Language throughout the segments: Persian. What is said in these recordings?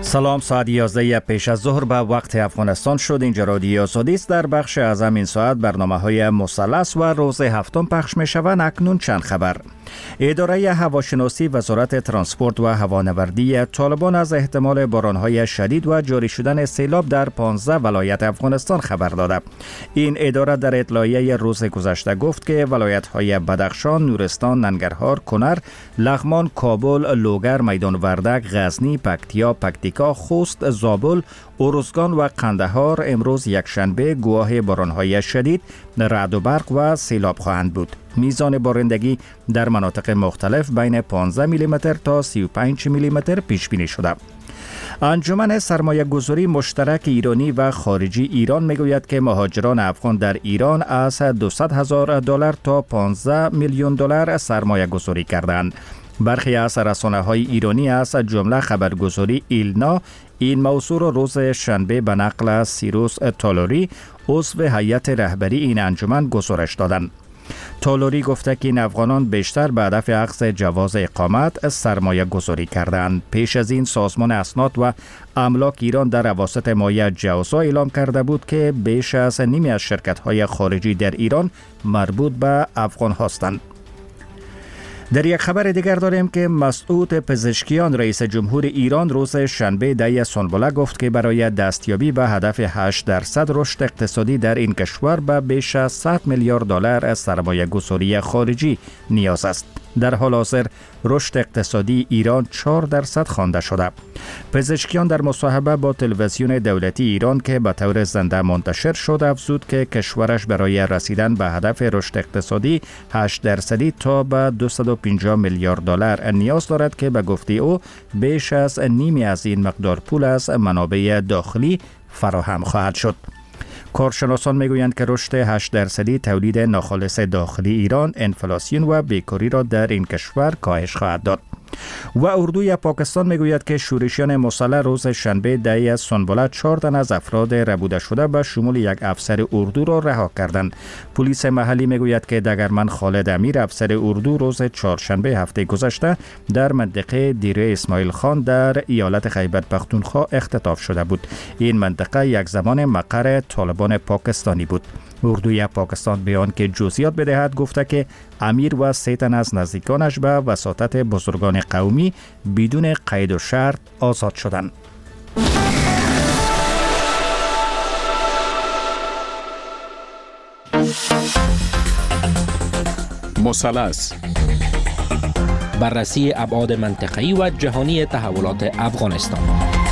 سلام، ساعت 11 پیش از ظهر به وقت افغانستان شد. اینجا رادیو آزادی است. در بخش از همین ساعت برنامه‌های مثلث و روز هفتم پخش می‌شوند. اکنون چند خبر. اداره هواشناسی وزارت ترانسپورت و هوانوردی طالبان از احتمال باران‌های شدید و جاری شدن سیلاب در 15 ولایت افغانستان خبر داده. این اداره در اطلاعیه روز گذشته گفت که ولایت‌های بدخشان، نورستان، ننگرهار، کنر، لغمان، کابل، لوگر، میدان وردک، غزنی، پکتیکا، خوست، زابل، ارزگان و قندهار امروز یکشنبه گواه باران‌های شدید، رعد و برق و سیلاب خواهند بود. میزان بارندگی در مناطق مختلف بین 15 میلیمتر تا 35 میلیمتر پیش بینی شده. انجمن سرمایه گذاری مشترک ایرانی و خارجی ایران میگوید که مهاجران افغان در ایران از $200,000 تا $15 میلیون سرمایه گذاری کردند. برخی از رسانه‌های ایرانی از جمله خبرگزاری ایلنا این موضوع را روز شنبه به نقل از سیروس تالوری، عضو هیئت رهبری این انجمن گزارش دادند. تالوری گفته که این افغانان بیشتر به هدف اخذ جواز اقامت سرمایه گذاری کردند. پیش از این سازمان اسناد و املاک ایران در اواسط ماه جوزا اعلام کرده بود که بیش از نیمی از شرکت‌های خارجی در ایران مربوط به افغان هستند. در یک خبر دیگر داریم که مسعود پزشکیان رئیس جمهور ایران روز شنبه در سنبله گفت که برای دستیابی به هدف 8% رشد اقتصادی در این کشور به بیش از $100 میلیارد سرمایه گذاری خارجی نیاز است. در حال حاضر رشد اقتصادی ایران 4% خوانده شده. پزشکیان در مصاحبه با تلویزیون دولتی ایران که به طور زنده منتشر شد افزود که کشورش برای رسیدن به هدف رشد اقتصادی 8% تا به $250 میلیارد نیاز دارد که به گفته او بیش از نیمی از این مقدار پول از منابع داخلی فراهم خواهد شد. کارشناسان میگویند که رشد 8% تولید ناخالص داخلی ایران انفلاسیون و بیکاری را در این کشور کاهش خواهد داد. و اردوی پاکستان میگوید که شورشیان مسلح روز شنبه در سنبله 4 تن از افراد ربوده شده به شمول یک افسر اردو را رها کردند. پلیس محلی میگوید که دگرمن خالد امیر افسر اردو روز چهارشنبه هفته گذشته در منطقه دیره اسماعیل خان در ایالت خیبر پختونخوا اختطاف شده بود. این منطقه یک زمان مقر طالبان پاکستانی بود. اردوی پاکستان بیان که جزئیات بدهد گفته که امیر و 3 تن از نزدیکانش به وساطت بزرگان قومی بدون قید و شرط آزاد شدند. مثلث، بررسی ابعاد منطقه‌ای و جهانی تحولات افغانستان.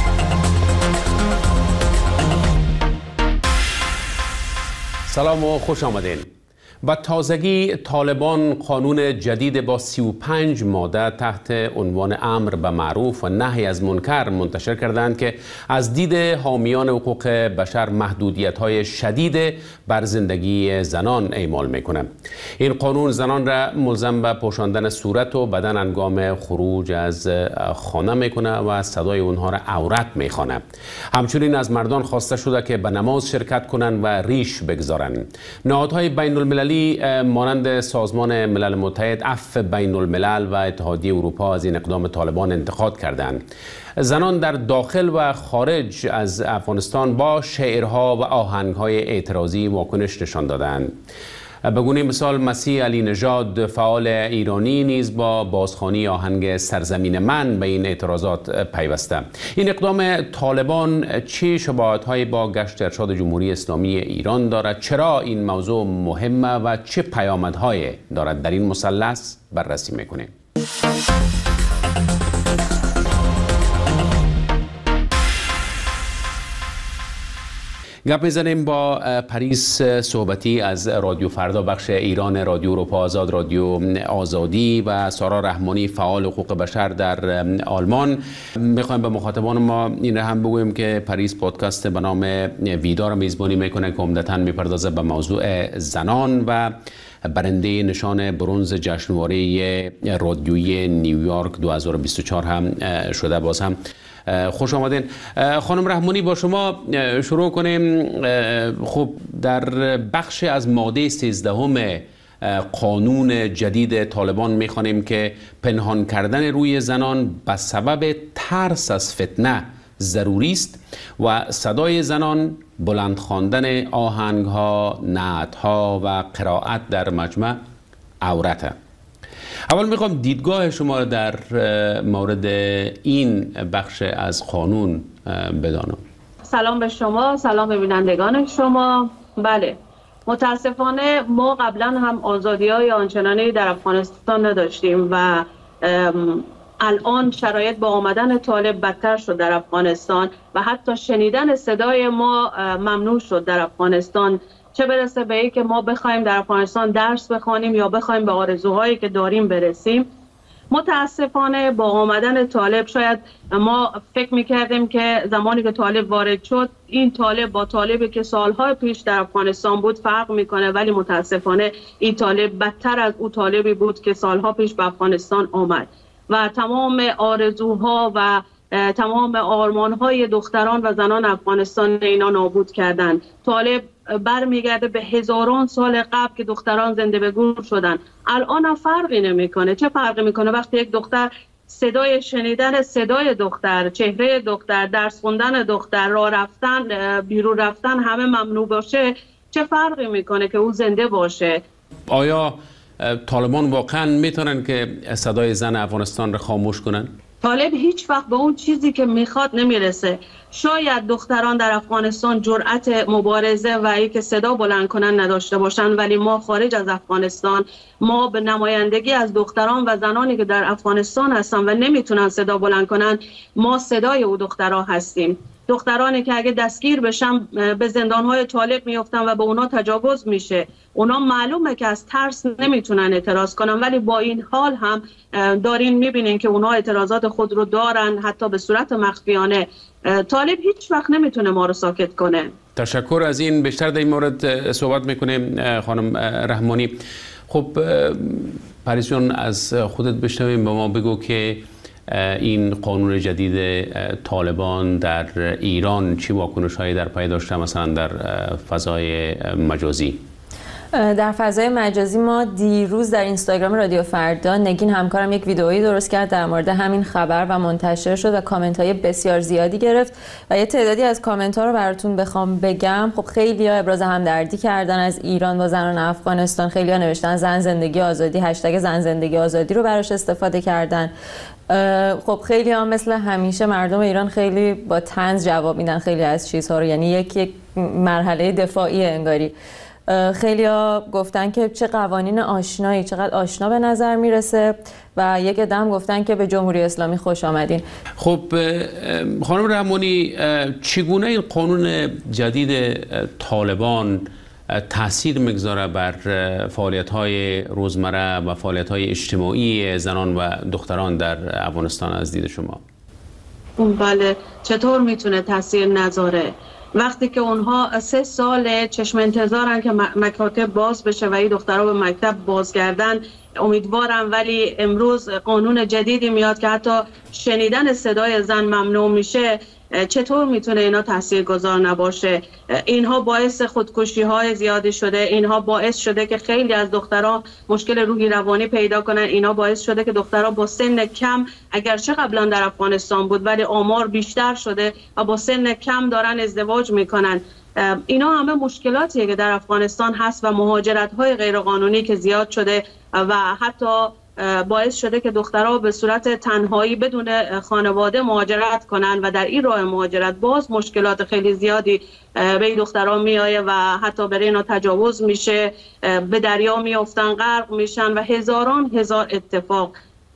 سلام و خوش آمدین. با تازگی طالبان قانون جدید با 35 ماده تحت عنوان امر به معروف و نهی از منکر منتشر کردند که از دید حامیان حقوق بشر محدودیت‌های شدید بر زندگی زنان اعمال می‌کنه. این قانون زنان را ملزم به پوشاندن صورت و بدن هنگام خروج از خانه می‌کنه و صدای اونها را عورت می‌خوانه. همچنین از مردان خواسته شده که به نماز شرکت کنند و ریش بگذارند. نهادهای بین‌المللی مانند سازمان ملل متحد، عفو بین الملل و اتحادیه اروپا از این اقدام طالبان انتقاد کردند. زنان در داخل و خارج از افغانستان با شعرها و آهنگهای اعتراضی واکنش نشان دادند. به گونه مثال مسیح علی نژاد فعال ایرانی نیز با بازخوانی آهنگ سرزمین من به این اعتراضات پیوسته. این اقدام طالبان چه شباهت‌هایی با گشت ارشاد جمهوری اسلامی ایران دارد؟ چرا این موضوع مهمه و چه پیامدهایی دارد؟ در این مثلث بررسی می‌کنیم. گپ میزنیم با پریس صحبتی از رادیو فردا بخش ایران، رادیو اروپا آزاد، رادیو آزادی و سارا رحمانی فعال حقوق بشر در آلمان. میخوایم به مخاطبان ما این را هم بگویم که پریس پادکست به نام ویدا را میزبانی میکنه که عمدتاً میپردازه به موضوع زنان و برنده نشان برنز جشنواره رادیویی نیویورک 2024 هم شده. باز هم خوش آمدین. خانم رحمانی، با شما شروع کنیم. خب در بخش از ماده 13 قانون جدید طالبان میخوانیم که پنهان کردن روی زنان به سبب ترس از فتنه ضروری است و صدای زنان، بلند خواندن آهنگ‌ها، نعت‌ها و قرائت در مجمع عورته. اول میخوام دیدگاه شما در مورد این بخش از قانون بدانم. سلام به شما، سلام به بینندگان شما. بله، متاسفانه ما قبلا هم آزادی‌های آنچنانی در افغانستان نداشتیم و الان شرایط با آمدن طالب بدتر شد در افغانستان و حتی شنیدن صدای ما ممنوع شد در افغانستان، چه برسه به این که ما بخوایم در افغانستان درس بخوانیم یا بخوایم به آرزوهایی که داریم برسیم. متاسفانه با آمدن طالب شاید ما فکر میکردیم که زمانی که طالب وارد شد این طالب با طالبی که سالهای پیش در افغانستان بود فرق میکنه، ولی متاسفانه این طالب بدتر از اون طالبی بود که سالها پیش به افغانستان آمد و تمام آرزوها و تمام آرمانهای دختران و زنان افغانستان اینا نابود کردن. طالب برمیگرده به هزاران سال قبل که دختران زنده به گور شدن. الان فرقی نمیکنه. چه فرقی میکنه وقتی یک دختر صدای شنیدن صدای دختر، چهره دختر، درس خوندن دختر، راه رفتن، بیرون رفتن همه ممنوع باشه؟ چه فرقی میکنه که او زنده باشه؟ آیا طالبان واقعا میتونن که صدای زن افغانستان رو خاموش کنن؟ طالب هیچ وقت به اون چیزی که میخواد نمیرسه. شاید دختران در افغانستان جرأت مبارزه و اینکه صدا بلند کنن نداشته باشن، ولی ما خارج از افغانستان، ما به نمایندگی از دختران و زنانی که در افغانستان هستن و نمیتونن صدا بلند کنن، ما صدای او دخترها هستیم. دخترانی که اگه دستگیر بشن به زندانهای طالب میافتن و به اونا تجاوز میشه. اونا معلومه که از ترس نمیتونن اعتراض کنن، ولی با این حال هم دارین میبینین که اونا اعتراضات خود رو دارن، حتی به صورت مخفیانه. طالب هیچ وقت نمیتونه ما رو ساکت کنه. تشکر از این. بیشتر در این مورد صحبت میکنیم خانم رحمانی. خب پریز جان، از خودت بشنویم، به ما بگو که این قانون جدید طالبان در ایران چی واکنش‌هایی در پی داشته، مثلا در فضای مجازی؟ در فضای مجازی ما دیروز در اینستاگرام رادیو فردا نگین همکارم یک ویدئویی درست کرد در مورد همین خبر و منتشر شد و کامنت‌های بسیار زیادی گرفت و یه تعدادی از کامنت‌ها رو براتون بخوام بگم. خب خیلی‌ها ابراز همدردی کردن از ایران با زنان افغانستان، خیلی‌ها نوشتن زن زندگی آزادی، هشتگ زن زندگی آزادی رو براش استفاده کردن. خب خیلی هم مثل همیشه مردم ایران خیلی با طنز جواب میدن خیلی از چیزها رو، یعنی یک مرحله دفاعی انگاری. خیلی ها گفتن که چه قوانین آشنایی، چقدر آشنا به نظر میرسه و یک عدم گفتن که به جمهوری اسلامی خوش آمدین. خب خانم رحمانی، چگونه این قانون جدید طالبان تأثیر میگذاره بر فعالیت‌های روزمره و فعالیت‌های اجتماعی زنان و دختران در افغانستان از دید شما؟ بله، چطور میتونه تأثیر نذاره؟ وقتی که اونها 3 سال چشم انتظارن که مکاتب باز بشه و این دخترها به مکتب بازگردن، امیدوارم، ولی امروز قانون جدیدی میاد که حتی شنیدن صدای زن ممنوع میشه. چطور میتونه اینا تاثیرگذار نباشه؟ اینها باعث خودکشی های زیادی شده، اینها باعث شده که خیلی از دخترها مشکل روحی روانی پیدا کنن، اینها باعث شده که دخترها با سن کم، اگرچه قبلا در افغانستان بود ولی آمار بیشتر شده و با سن کم دارن ازدواج میکنن. اینا همه مشکلاتیه که در افغانستان هست و مهاجرت های غیرقانونی که زیاد شده و حتی باعث شده که دخترها به صورت تنهایی بدون خانواده مهاجرت کنن و در این راه مهاجرت باز مشکلات خیلی زیادی به این دخترها میایه و حتی برای اینا تجاوز میشه، به دریا میافتن، غرق میشن و هزاران هزار اتفاق.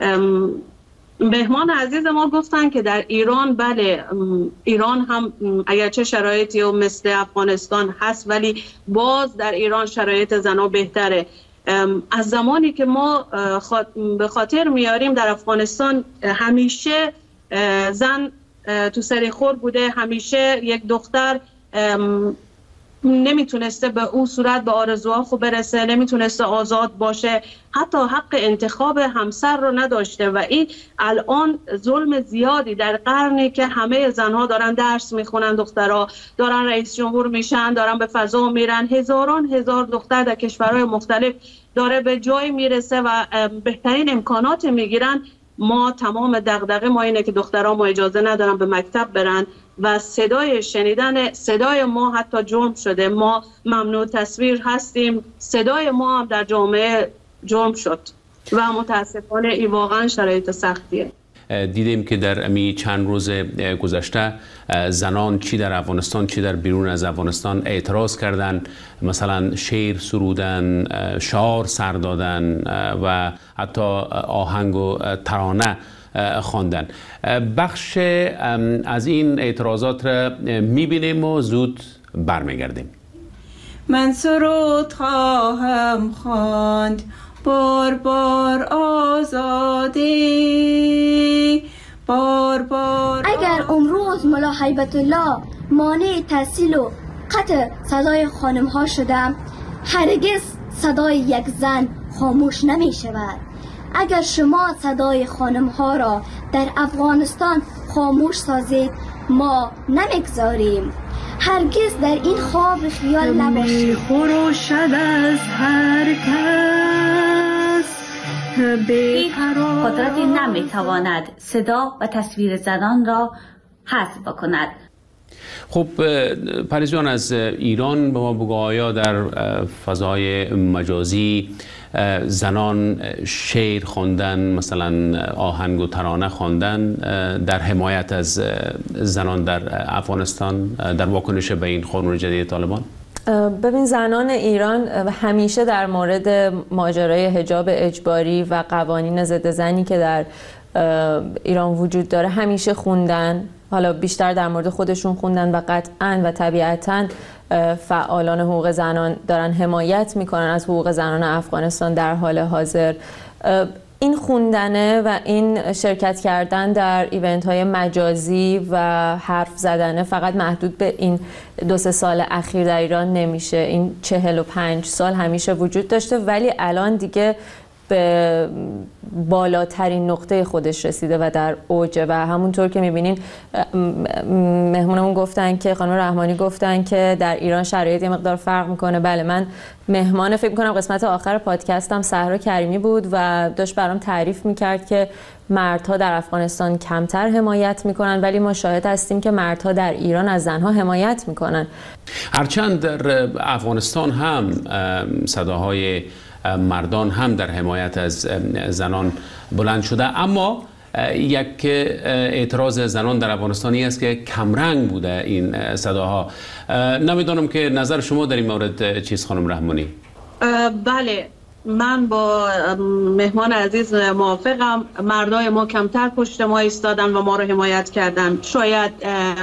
مهمان عزیز ما گفتن که در ایران، بله، ایران هم اگرچه شرایطی مثل افغانستان هست ولی باز در ایران شرایط زنها بهتره. از زمانی که ما به خاطر میاریم در افغانستان همیشه زن تو سرخور بوده، همیشه یک دختر نمیتونسته به اون صورت به آرزوها خوب برسه، نمیتونسته آزاد باشه، حتی حق انتخاب همسر رو نداشته و این الان ظلم زیادی در قرنی که همه زنها دارن درس میخونن، دخترها دارن رئیس جمهور میشن، دارن به فضا میرن، هزاران هزار دختر در کشورهای مختلف داره به جای میرسه و بهترین امکانات میگیرن. ما تمام دغدغه ما اینه که دخترها ما اجازه ندارن به مکتب برن و شنیدن صدای ما حتی جرم شده. ما ممنوع تصویر هستیم، صدای ما هم در جامعه جرم شد و متاسفانه این واقعا شرایط سختیه. دیدیم که در امی چند روز گذشته زنان چی در افغانستان چی در بیرون از افغانستان اعتراض کردن، مثلا شعر سرودن، شعار سر دادن و حتی آهنگ و ترانه خواندن. بخش از این اعتراضات را میبینیم و زود برمیگردیم. من سرود خواهم خواند بار بار آزادی، بار بار اگر امروز ملا هیبت الله مانع تحصیل و قطع صدای خانم ها شدم، هرگز صدای یک زن خاموش نمی شود. اگر شما صدای خانم ها را در افغانستان خاموش سازید، ما نمیگذاریم. هرگز در این خواب خیال نباشید. می خروشد از هر کس قدرت نمیتواند صدا و تصویر زنان را حذف کند. خب پریز جان، از ایران به ما بگو، آیا در فضای مجازی زنان شعر خواندن، مثلا آهنگ و ترانه خواندن در حمایت از زنان در افغانستان در واکنش به این قانون جدید طالبان؟ ببین، زنان ایران همیشه در مورد ماجرای حجاب اجباری و قوانین ضد زنی که در ایران وجود داره همیشه خوندن. حالا بیشتر در مورد خودشون خوندن و قطعاً و طبیعتاً فعالان حقوق زنان دارن حمایت میکنن از حقوق زنان افغانستان در حال حاضر. این خوندنه و این شرکت کردن در ایونت های مجازی و حرف زدنه فقط محدود به این 2-3 سال اخیر در ایران نمیشه. این 45 سال همیشه وجود داشته، ولی الان دیگه به بالاترین نقطه خودش رسیده و در اوجه. و همونطور که میبینین مهمونمون گفتن که خانم رحمانی گفتن که در ایران شرایط یه مقدار فرق میکنه. بله، من مهمان فکر میکنم قسمت آخر پادکستم سهرا کریمی بود و داشت برام تعریف میکرد که مردها در افغانستان کمتر حمایت میکنن، ولی ما شاهد هستیم که مردها در ایران از زنها حمایت میکنن. هرچند در افغانستان هم صداهای مردان هم در حمایت از زنان بلند شده، اما یک اعتراض زنان در افغانستانی است که کمرنگ بوده این صداها. نمیدونم که نظر شما در این مورد چیست خانم رحمانی؟ بله، من با مهمان عزیز موافقم. مردای ما کمتر پشت ما ایستادن و ما رو حمایت کردن. شاید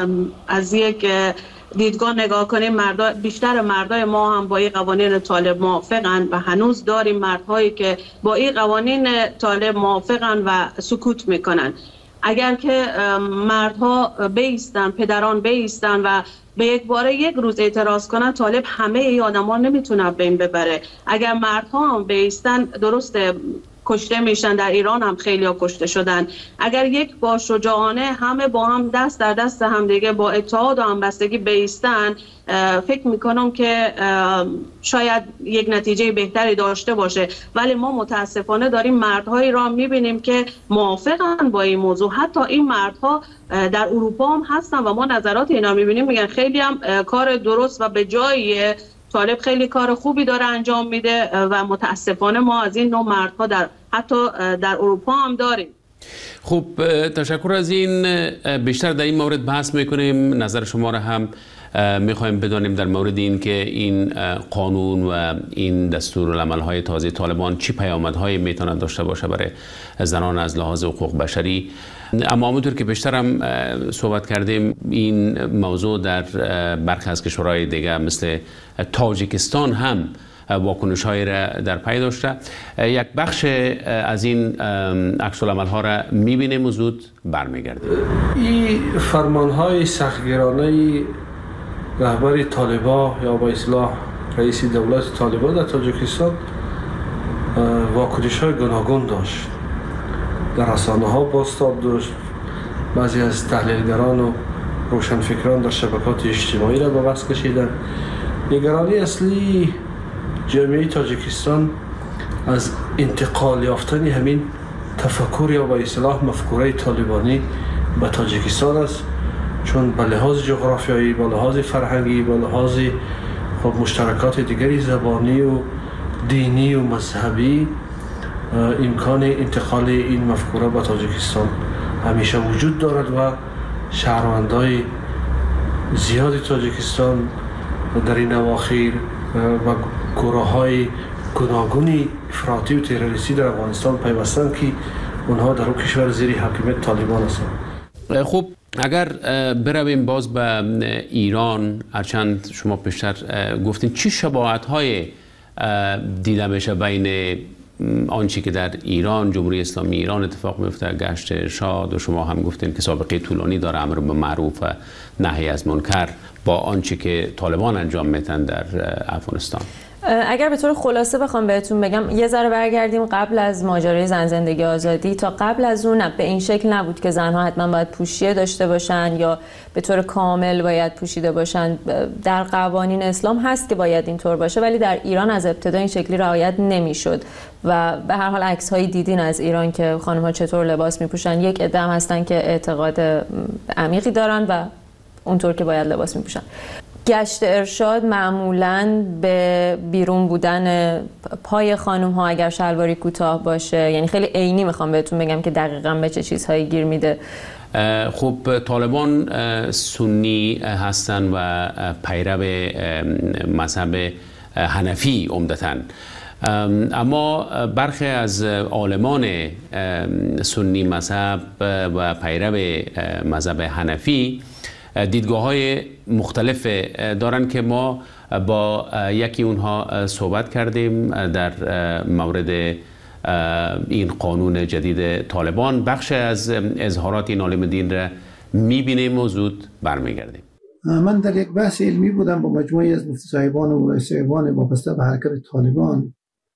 از یک دیدگاه نگاه کنیم بیشتر مردای ما هم با این قوانین طالب موافقن و هنوز داریم مردهایی که با این قوانین طالب موافقن و سکوت میکنن. اگر که مردها بیستن، پدران بیستن و به یک باره یک روز اعتراض کنن، طالب همه ای آدم ها نمیتونه بین ببره. اگر مردها هم بیستن، درسته کشته میشن، در ایران هم خیلی ها کشته شدن. اگر یک با شجاعانه همه با هم دست در دست هم دیگه با اتحاد و همبستگی بیستن، فکر میکنم که شاید یک نتیجه بهتری داشته باشه. ولی ما متاسفانه داریم مردهایی را میبینیم که موافقن با این موضوع. حتی این مردها در اروپا هم هستن و ما نظرات اینا میبینیم، میگن خیلی هم کار درست و به جاییه. طالب خیلی کار خوبی داره انجام میده و متاسفانه ما از این نوع مردها حتی در اروپا هم داریم. خب، تشکر از این. بیشتر در این مورد بحث میکنیم. نظر شما را هم میخوایم بدانیم در مورد این که این قانون و این دستورالعمل‌های تازه طالبان چی پیامدهایی میتونه داشته باشه برای زنان از لحاظ حقوق بشری. اما همونطور که بیشتر هم صحبت کردیم، این موضوع در برخی از کشورهای دیگه مثل تاجیکستان هم واکنش‌هایی را در پی داشته. یک بخش از این عکس‌العمل‌ها را می‌بینیم و زود برمیگردیم. این فرمان‌های سختگیرانه رهبر طالبان یا با اصطلاح رئیس دولت طالبان در تاجیکستان واکنش‌های گوناگون داشت. در رسانه‌ها بازتاب داشت. بعضی از تحلیلگران و روشنفکران در شبکات اجتماعی را به بحث کشیدند. نگرانی اصلی جامعه تاجیکستان از انتقال یافتن همین تفکر یا به اصطلاح مفکوره طالبانی به تاجیکستان است، چون به لحاظ جغرافیایی، به لحاظ فرهنگی، به لحاظ خب مشترکات دیگری زبانی و دینی و مذهبی امکان انتقال این مفکوره به تاجیکستان همیشه وجود دارد و شهروندای زیاد تاجیکستان در این اواخر و گروه‌های گوناگون افراطی و تروریستی در افغانستان پیوستند که اونها در اون کشور زیر حاکمیت طالبان هستند. خب اگر برویم باز به ایران، هرچند شما پیشتر گفتین چی شباهت‌های دیده میشه بین آنچه که در ایران، جمهوری اسلامی ایران اتفاق میفته، گشت ارشاد، و شما هم گفتین که سابقه طولانی داره امر به معروف و نهی از منکر، با آنچه که طالبان انجام میدن در افغانستان؟ اگر به طور خلاصه بخوام بهتون بگم، یه ذره برگردیم قبل از ماجرای زن زندگی آزادی. تا قبل از اون به این شکل نبود که زنها حتما باید پوشیه داشته باشن یا به طور کامل باید پوشیده باشن. در قوانین اسلام هست که باید اینطور باشه، ولی در ایران از ابتدا این شکلی رعایت نمیشد و به هر حال عکس‌های دیدین از ایران که خانم‌ها چطور لباس میپوشن. یک عده هستن که اعتقاد عمیقی دارن و اونطور که باید لباس میپوشن. گشت ارشاد معمولاً به بیرون بودن پای خانم ها اگر شلواری کوتاه باشه، یعنی خیلی عینی میخوام بهتون بگم که دقیقاً به چه چیزهایی گیر میده. خب طالبان سنی هستن و پیرو مذهب حنفی عمدتاً، اما برخی از عالمان سنی مذهب و پیرو مذهب حنفی دیدگاه‌های مختلف دارن که ما با یکی اونها صحبت کردیم در مورد این قانون جدید طالبان. بخش از اظهارات این عالم دین را می‌بینیم و زود برمیگردیم. من در یک بحث علمی بودم با مجموعی از مفتی صاحبان و مولای صاحبان وابسته به حرکت طالبان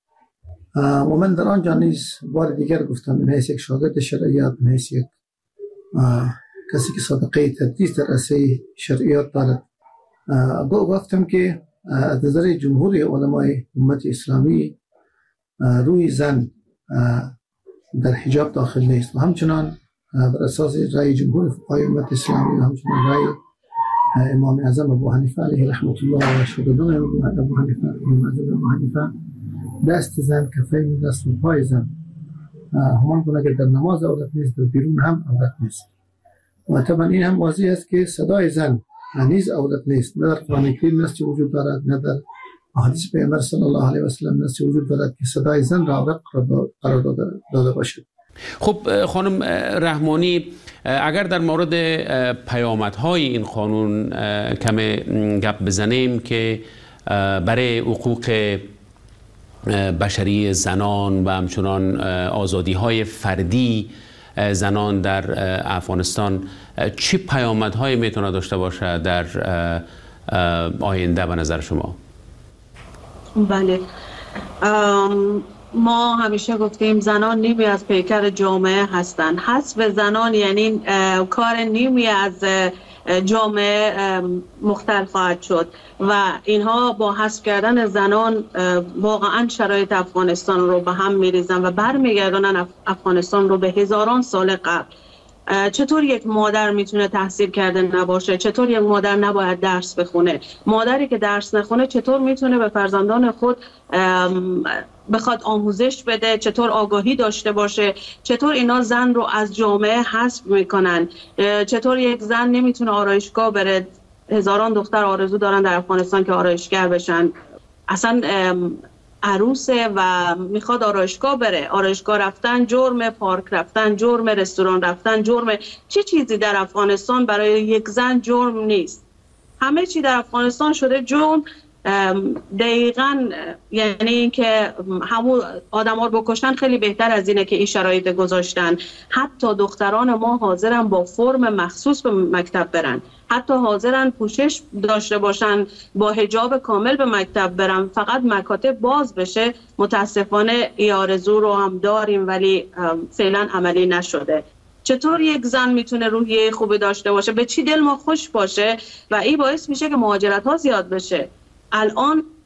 و من در آنجا نیز بار دیگر گفتم به حیث یک شاگرد شرعیات، به حیث یک کسی که سابقه تدریس در رشته شرعیات دارد، گفتم که از نظر جمهور علمای امت اسلامی روی زن در حجاب داخل نیست و همچنان بر اساس رأی جمهور فقهای امت اسلامی و همچنان رأی امام اعظم ابو حنیفه علیه رحمت الله و شاگردان ابو حنیفه دست زن کفین دست و پای زن همان گونه که در نماز عورت نیست، در بیرون هم عورت نیست. و طبعا این هم واضح است که صدای زن نیز عورت نیست، نه در قرآن کریم نصی وجود دارد، نه در احادیث پیامبر صلی الله علیه و سلم نصی وجود دارد که صدای زن را عورت قرار داده باشد. خب خانم رحمانی، اگر در مورد پیامدهای این قانون کم گپ بزنیم که برای حقوق بشری زنان و همچنان آزادی‌های فردی زنان در افغانستان چه پیامدهایی میتونه داشته باشه در آینده به نظر شما؟ بله، ما همیشه گفتیم زنان نیمی از پیکر جامعه هستند. حذف زنان یعنی کار نیمی از جامعه مختل خواهد شد و اینها با حذف کردن زنان واقعا شرایط افغانستان رو به هم میریزن و برمیگردونن افغانستان رو به هزاران سال قبل. چطور یک مادر میتونه تحصیل کرده نباشه؟ چطور یک مادر نباید درس بخونه؟ مادری که درس نخونه چطور میتونه به فرزندان خود بخواد آموزش بده؟ چطور آگاهی داشته باشه؟ چطور اینا زن رو از جامعه حذف میکنن؟ چطور یک زن نمیتونه آرایشگاه بره؟ هزاران دختر آرزو دارن در افغانستان که آرایشگر بشن، اصلا عروسه و میخواد آرایشگاه بره. آرایشگاه رفتن جرم، پارک رفتن جرم، رستوران رفتن جرم. چه چیزی در افغانستان برای یک زن جرم نیست؟ همه چی در افغانستان شده جرم. دقیقاً یعنی اینکه همون آدم‌ها رو بکشن خیلی بهتر از اینه که این شرایط گذاشتن. حتی دختران ما حاضرن با فرم مخصوص به مکتب برن، حتی حاضرن پوشش داشته باشن، با حجاب کامل به مکتب برن، فقط مکاتب باز بشه. متاسفانه این آرزو رو هم داریم ولی فعلا عملی نشده. چطور یک زن میتونه روحیه خوبی داشته باشه؟ به چی دل ما خوش باشه؟ و این باعث میشه که مهاجرت ها زیاد بشه. الان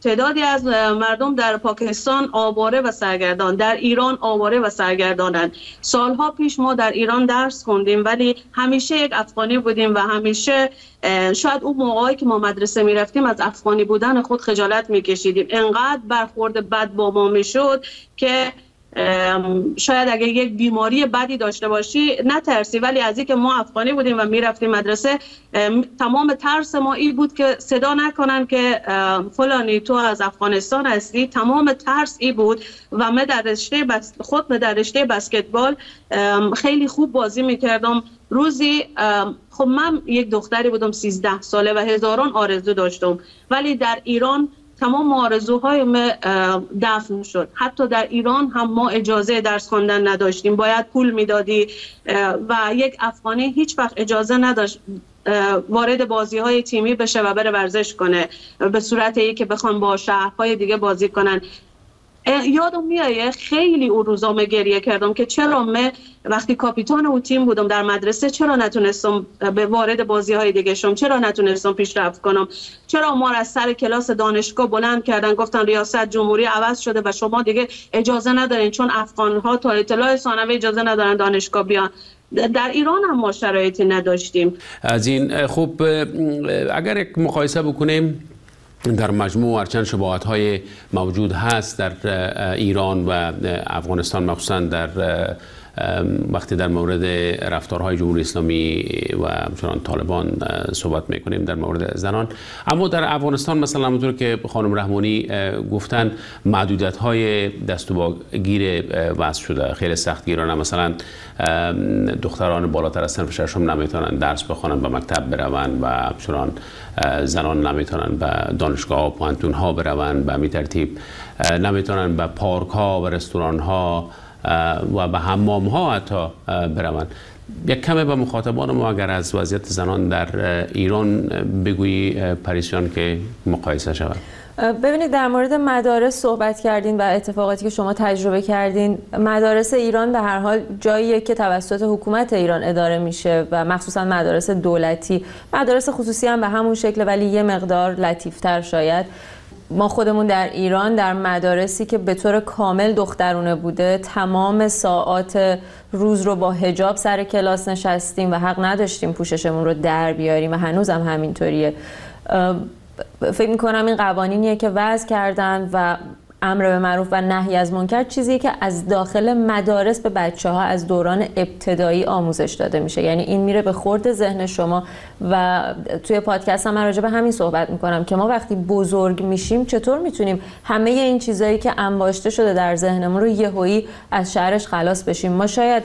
تعدادی از مردم در پاکستان آواره و سرگردان، در ایران آواره و سرگردانند. سالها پیش ما در ایران درس خوندیم ولی همیشه یک افغانی بودیم و همیشه شاید اون موقعی که ما مدرسه می رفتیم از افغانی بودن خود خجالت می کشیدیم. انقدر برخورد بد با ما می شد که شاید اگه یک بیماری بدی داشته باشی نترسی، ولی از اینکه ما افغانی بودیم و میرفتیم مدرسه تمام ترس ما این بود که صدا نکنن که فلانی تو از افغانستان هستی. تمام ترس این بود و من در رشته بسکتبال خیلی خوب بازی میکردم. روزی خب من یک دختری بودم 13 ساله و هزاران آرزو داشتم، ولی در ایران تمام آرزوهای ما دفن شد. حتی در ایران هم ما اجازه درس خواندن نداشتیم، باید پول میدادی و یک افغانی هیچ وقت اجازه نداشت وارد بازی‌های تیمی بشه و بره ورزش کنه به صورتی که بخوان با شهرهای دیگه بازی کنن. یادم میاد خیلی اون روزا من گریه کردم که چرا من وقتی کاپیتان اون تیم بودم در مدرسه چرا نتونستم به وارد بازی‌های دیگه شم، چرا نتونستم پیشرفت کنم، چرا ما از سر کلاس دانشگاه بلند کردن گفتن ریاست جمهوری عوض شده و شما دیگه اجازه ندارین، چون افغان‌ها تا اطلاع ثانوی اجازه ندارن دانشگاه بیان. در ایران هم ما شرایطی نداشتیم. از این خوب اگر یک مقایسه بکنیم در مجموع هرچند شباهت‌های موجود هست در ایران و افغانستان، مخصوصا در وقتی در مورد رفتارهای جمهوری اسلامی و همچنان طالبان صحبت میکنیم در مورد زنان، اما در افغانستان مثلا همونطور که خانم رحمانی گفتن محدودیت‌های دست و گیر وضع شده، خیلی سختگیرانه. مثلا دختران بالاتر از صنف ششم نمیتونن درس بخونن، به مکتب بروند و همچنان زنان نمیتونن به دانشگاه و پوهنتون‌ها بروند، به همین ترتیب نمیتونن به پارک‌ها و رستوران‌ها و به حمام‌ها حتی بروند. یک کمی به مخاطبان ما اگر از وضعیت زنان در ایران بگویی پریسیان که مقایسه شود. ببینید در مورد مدارس صحبت کردین و اتفاقاتی که شما تجربه کردین. مدارس ایران به هر حال جاییه که توسط حکومت ایران اداره میشه و مخصوصا مدارس دولتی. مدارس خصوصی هم به همون شکل ولی یه مقدار لطیفتر شاید. ما خودمون در ایران در مدارسی که به طور کامل دخترونه بوده تمام ساعات روز رو با حجاب سر کلاس نشستیم و حق نداشتیم پوششمون رو در بیاریم و هنوز هم همینطوریه. فکر میکنم این قوانینیه که وضع کردن و امر به معروف و نهی از منکر چیزیه که از داخل مدارس به بچه‌ها از دوران ابتدایی آموزش داده میشه. یعنی این میره به خورد ذهن شما و توی پادکست هم من راجع به همین صحبت میکنم که ما وقتی بزرگ میشیم چطور میتونیم همه این چیزایی که انباشته شده در ذهنمون رو یهویی از شرش خلاص بشیم. ما شاید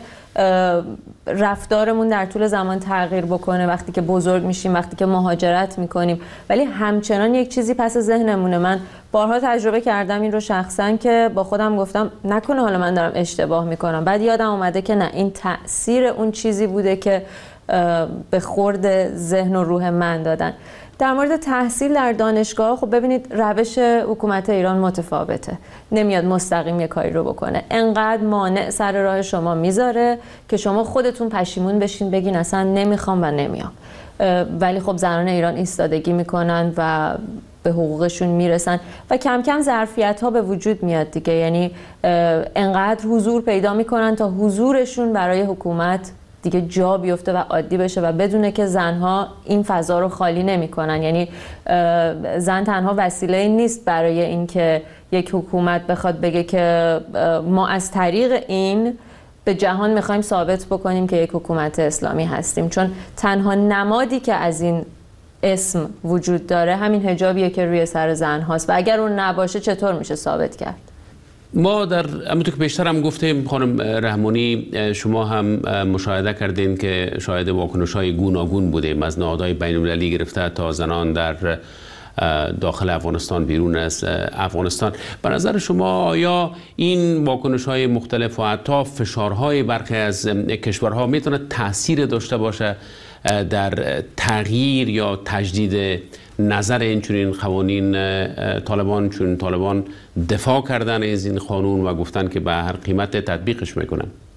رفتارمون در طول زمان تغییر بکنه وقتی که بزرگ میشیم، وقتی که مهاجرت میکنیم، ولی همچنان یک چیزی پس ذهنمونه. من بارها تجربه کردم این رو شخصا که با خودم گفتم نکنه حالا من دارم اشتباه میکنم، بعد یادم اومده که نه، این تأثیر اون چیزی بوده که به خورد ذهن و روح من دادن. در مورد تحصیل در دانشگاه خب ببینید روش حکومت ایران متفاوته، نمیاد مستقیم یه کاری رو بکنه، انقدر مانع سر راه شما میذاره که شما خودتون پشیمون بشین بگین اصلا نمیخوام و نمیام. ولی خب زنان ایران ایستادگی میکنن و به حقوقشون میرسن و کم کم ظرفیت ها به وجود میاد دیگه. یعنی انقدر حضور پیدا میکنن تا حضورشون برای حکومت دیگه جا بیفته و عادی بشه و بدونه که زنها این فضا رو خالی نمی‌کنن. یعنی زن تنها وسیله نیست برای اینکه یک حکومت بخواد بگه که ما از طریق این به جهان می‌خوایم ثابت بکنیم که یک حکومت اسلامی هستیم، چون تنها نمادی که از این اسم وجود داره همین حجابیه که روی سر زن هاست و اگر اون نباشه چطور میشه ثابت کرد؟ ما در همونطور که بیشتر هم گفتیم خانم رحمانی، شما هم مشاهده کردین که شاهد واکنش‌های گوناگون بودیم، از نهادهای بین‌المللی گرفته تا زنان در داخل افغانستان، بیرون از افغانستان. به نظر شما آیا این واکنش‌های مختلف و حتی فشارهای برخی از کشورها میتونه تأثیر داشته باشه در تغییر یا تجدید نظر این قوانین طالبان، چون طالبان دفاع کردن از این قانون و گفتن که به هر قیمت تطبیقش میکنن؟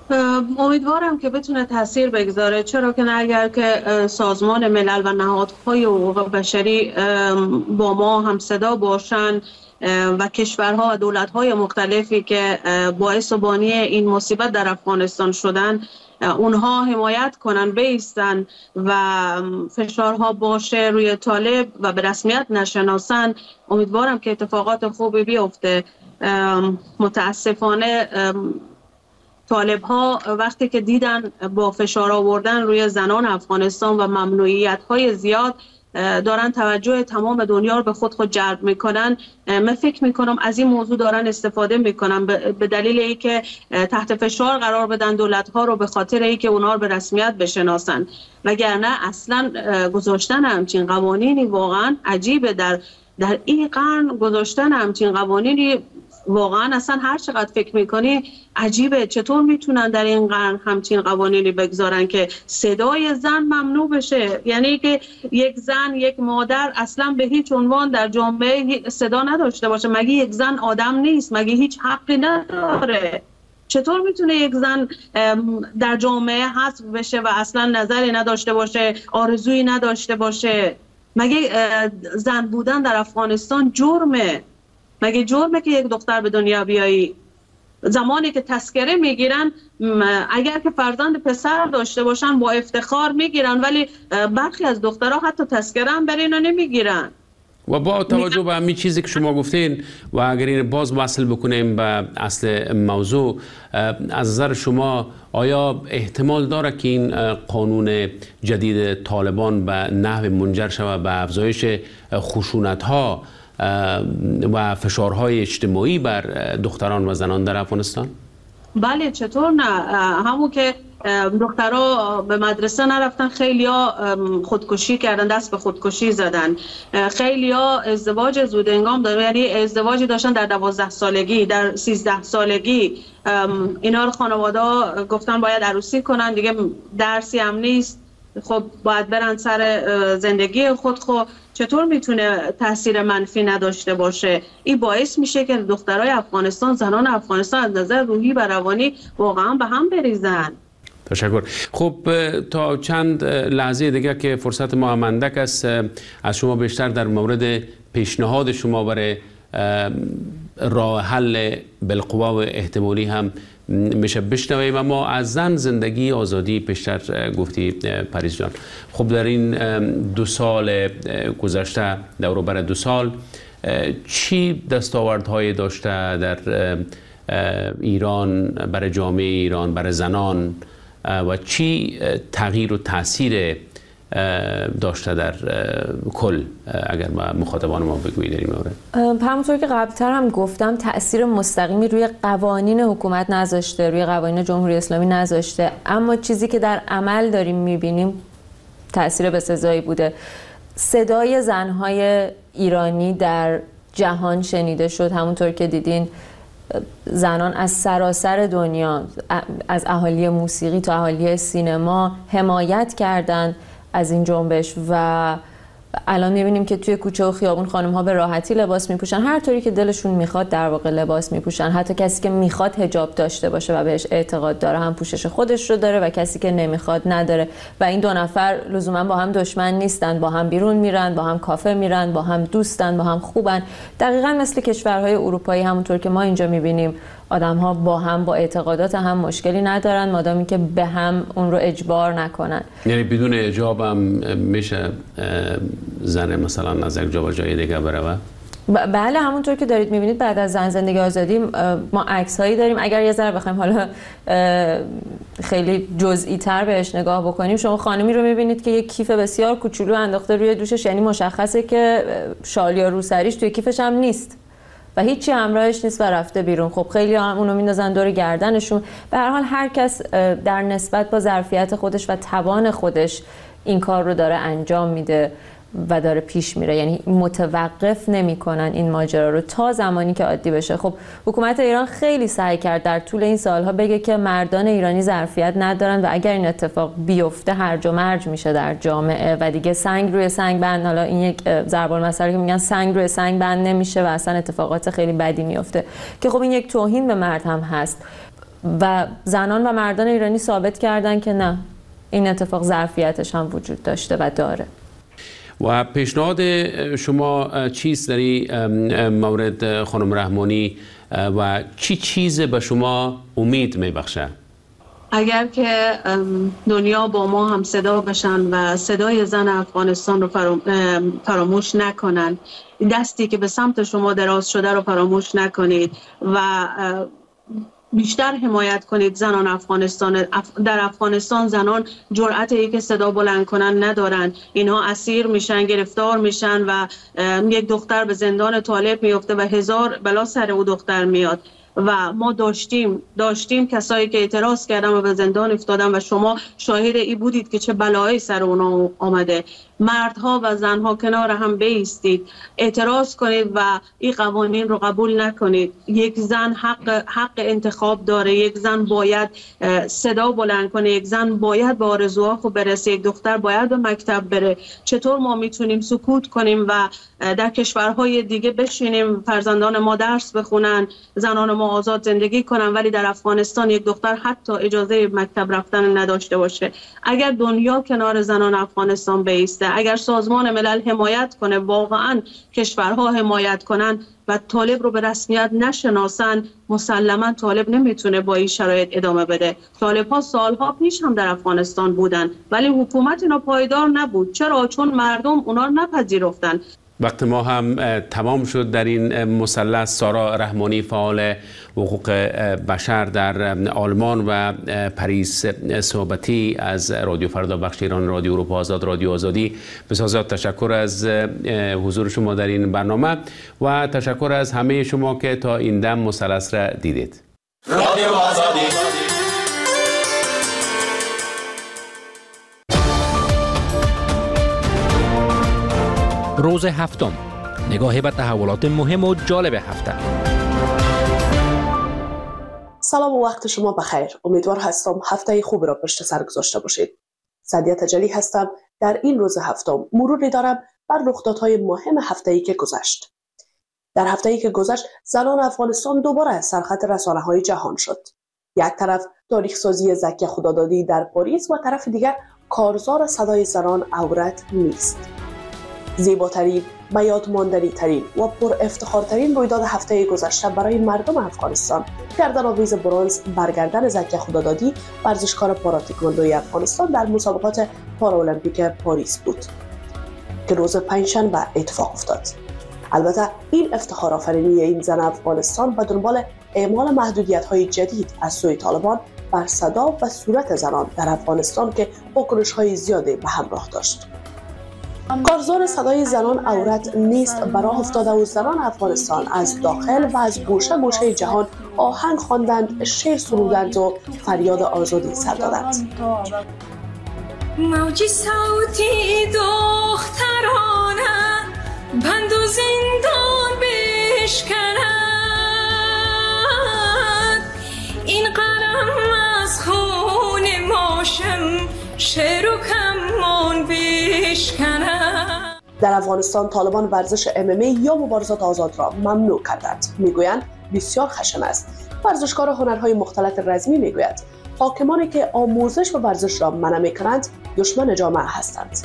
امیدوارم که بتونه تاثیر بگذاره، چرا که اگر که سازمان ملل و نهادهای حقوق بشری با ما هم صدا باشن و کشورها و دولت‌های مختلفی که باعث و بانی این مصیبت در افغانستان شدن اونها حمایت کنن، بایستن و فشارها باشه روی طالب و به رسمیت نشناسن، امیدوارم که اتفاقات خوبی بیفته. متاسفانه طالب ها وقتی که دیدن با فشار آوردن روی زنان افغانستان و ممنوعیت های زیاد دارن توجه تمام دنیا رو به خود جلب میکنن، من فکر میکنم از این موضوع دارن استفاده میکنن به دلیل اینکه تحت فشار قرار بدن دولت ها رو، به خاطر اینکه اونها رو به رسمیت بشناسن. وگرنه اصلا گذاشتن همچین قوانینی واقعا عجیبه. در این قرن گذاشتن همچین قوانینی واقعا اصلا هر چقدر فکر میکنی عجیبه. چطور میتونن در این قرن همچین قوانینی بگذارن که صدای زن ممنوع بشه؟ یعنی که یک زن، یک مادر اصلا به هیچ عنوان در جامعه صدا نداشته باشه. مگه یک زن آدم نیست؟ مگه هیچ حقی نداره؟ چطور میتونه یک زن در جامعه حذف بشه و اصلا نظری نداشته باشه، آرزویی نداشته باشه؟ مگه زن بودن در افغانستان جرمه؟ مگه جرمه که یک دختر به دنیا بیایی؟ زمانی که تذکره میگیرن، اگر که فرزند پسر داشته باشن با افتخار میگیرن، ولی برخی از دخترها حتی تذکره هم برای اینا نمیگیرن. و با توجه به همین چیزی که شما گفتین و اگر این باز وصل بکنیم به اصل موضوع، از نظر شما آیا احتمال داره که این قانون جدید طالبان به نحو منجر شود به افزایش خشونت‌ها و فشارهای اجتماعی بر دختران و زنان در افغانستان؟ بله، چطور نه؟ همون که دخترها به مدرسه نرفتن، خیلیا خودکشی کردن، دست به خودکشی زدن، خیلیا ازدواج زودهنگام داشتن، یعنی ازدواجی داشتن در 12 سالگی، در 13 سالگی. اینا رو خانواده گفتن باید عروسی کنن، دیگه درسی هم نیست، خب باید برن سر زندگی خود. خب چطور میتونه تاثیر منفی نداشته باشه؟ این باعث میشه که دخترای افغانستان، زنان افغانستان از نظر روحی و روانی واقعا به هم بریزن. تشکر. خب تا چند لحظه دیگه که فرصت ما اندک است، از شما بیشتر در مورد پیشنهاد شما برای راه حل بالقوا و احتمالی هم میشه بشنویم. اما از زن، زندگی، آزادی پیشتر گفتی پریز جان. خب در این 2 سال گذشته، دور بر 2 سال، چی دستاوردهایی داشته در ایران، برای جامعه ایران، برای زنان، و چی تغییر و تاثیر داشته در کل؟ اگر با مخاطبان ما بگویید در این مورد. همونطور که قبلتر هم گفتم، تأثیر مستقیمی روی قوانین حکومت نذاشته، روی قوانین جمهوری اسلامی نذاشته، اما چیزی که در عمل داریم میبینیم تأثیر بسزایی بوده. صدای زنهای ایرانی در جهان شنیده شد. همونطور که دیدین زنان از سراسر دنیا، از اهالی موسیقی تا اهالی سینما، حمایت کردند از این جنبش و الان می‌بینیم که توی کوچه و خیابون خانم‌ها به راحتی لباس می‌پوشن، هر طوری که دلشون میخواد در واقع لباس می‌پوشن. حتی کسی که میخواد حجاب داشته باشه و بهش اعتقاد داره هم پوشش خودش رو داره و کسی که نمیخواد نداره. و این 2 نفر لزوما با هم دشمن نیستن، با هم بیرون میرن، با هم کافه میرن، با هم دوستن، با هم خوبن. دقیقاً مثل کشورهای اروپایی، همونطور که ما اینجا می‌بینیم آدم‌ها با هم، با اعتقادات هم مشکلی ندارن مادامی که به هم اون رو اجبار نکنن. یعنی بدون حجاب هم میشه زن مثلا از یک جا به جای دیگه بره؟ بله، همونطور که دارید میبینید بعد از زن زندگی آزادی ما عکس‌هایی داریم. اگر یه ذره بخوایم حالا خیلی جزئی تر بهش نگاه بکنیم، شما خانمی رو میبینید که یک کیف بسیار کوچولو انداخته روی دوشش، یعنی مشخصه که شال یا روسریش توی کیفش هم نیست و هیچی همراهش نیست و رفته بیرون. خب خیلی هم اونو میندازن دور گردنشون. به هر حال هر کس در نسبت با ظرفیت خودش و توان خودش این کار رو داره انجام میده و داره پیش میره، یعنی متوقف نمیکنن این ماجرا رو تا زمانی که عادی بشه. خب حکومت ایران خیلی سعی کرد در طول این سالها بگه که مردان ایرانی ظرفیت ندارن و اگر این اتفاق بیفته هرج و مرج میشه در جامعه و دیگه سنگ روی سنگ بند، حالا این یک ضرب المثل که میگن سنگ روی سنگ بند نمیشه و اصلا اتفاقات خیلی بدی میفته که خب این یک توهین به مرد هم هست. و زنان و مردان ایرانی ثابت کردن که نه، این اتفاق ظرفیتش هم وجود داشته و داره. و پیشنهاد شما چیست در این مورد خانم رحمانی و چی چیز به شما امید میبخشه؟ اگر که دنیا با ما هم صدا بشن و صدای زن افغانستان رو فراموش نکنن، دستی که به سمت شما دراز شده رو فراموش نکنید و بیشتر حمایت کنید زنان افغانستان. در افغانستان زنان جرأتی که صدا بلند کنن ندارن، اینها اسیر میشن، گرفتار میشن و یک دختر به زندان طالب میفته و 1000 بلا سر او دختر میاد و ما داشتیم کسایی که اعتراض کردن و به زندان افتادن و شما شاهد ای بودید که چه بلایی سر اونا آمده. مردها و زنها کنار هم بایستید، اعتراض کنید و این قوانین رو قبول نکنید. یک زن حق انتخاب داره، یک زن باید صدا بلند کنه، یک زن باید به آرزوها خود برسه، یک دختر باید به مکتب بره. چطور ما میتونیم سکوت کنیم و در کشورهای دیگه بشینیم فرزندان ما درس بخونن، زنان ما آزاد زندگی کنن، ولی در افغانستان یک دختر حتی اجازه مکتب رفتن نداشته باشه؟ اگر دنیا کنار زنان افغانستان بایسته، اگر سازمان ملل حمایت کنه، واقعا کشورها حمایت کنن و طالب رو به رسمیت نشناسن، مسلما طالب نمیتونه با این شرایط ادامه بده. طالب ها سالها پیش هم در افغانستان بودن ولی حکومت اینا پایدار نبود. چرا؟ چون مردم اونا رو نپذیرفتن. وقت ما هم تمام شد در این مثلث. سارا رحمانی، فعال حقوق بشر در آلمان، و پریس صحبتی از رادیو فردا، بخش ایران، رادیو اروپا آزاد، رادیو آزادی. بسیار تشکر از حضور شما در این برنامه و تشکر از همه شما که تا این دم مثلث را دیدید. رادیو آزادی. روز هفتم، نگاهی به تحولات مهم و جالب هفته. سلام و وقت شما بخیر. امیدوار هستم هفته خوب را پشت سر گذاشته باشید. سعدیه تجلی هستم. در این روز هفتم مروری دارم بر رخدادهای مهم هفته‌ای که گذشت. در هفته‌ای که گذشت زنان افغانستان دوباره سرخط رسانه‌های جهان شد. یک طرف تاریخ سازی زکی خدادادی در پاریس و طرف دیگر کارزار صدای زنان عورت نیست. زیباترین، به یاد ماندنی ترین و پر افتخارترین رویداد هفته گذشته برای مردم افغانستان گردن‌آویز برنز برگردن زکی خدادادی، ورزشکار پاراتکواندوی افغانستان در مسابقات پارالمپیک پاریس بود که روز پنجشنبه اتفاق افتاد. البته این افتخار آفرینی این زن افغانستان به دنبال اعمال محدودیت‌های جدید از سوی طالبان بر صدا و صورت زنان در افغانستان که واکنش‌های زیادی به همراه داشت. کارزار صدای زنان عورت نیست به راه افتاده و زنان افغانستان از داخل و از گوشه گوشه جهان آهنگ خواندند، شعر سرودند و فریاد آزادی سر دادند. موج صوتی دخترانه بند و زندان بشکند، این قلم از خون ماشم شعر و کمان بشکند. در افغانستان طالبان ورزش MMA یا مبارزات آزاد را ممنوع کردند. میگویند بسیار خشن است. ورزشکار هنرهای مختلط رزمی میگوید حاکمانی که آموزش و ورزش را منع میکنند دشمن جامعه هستند.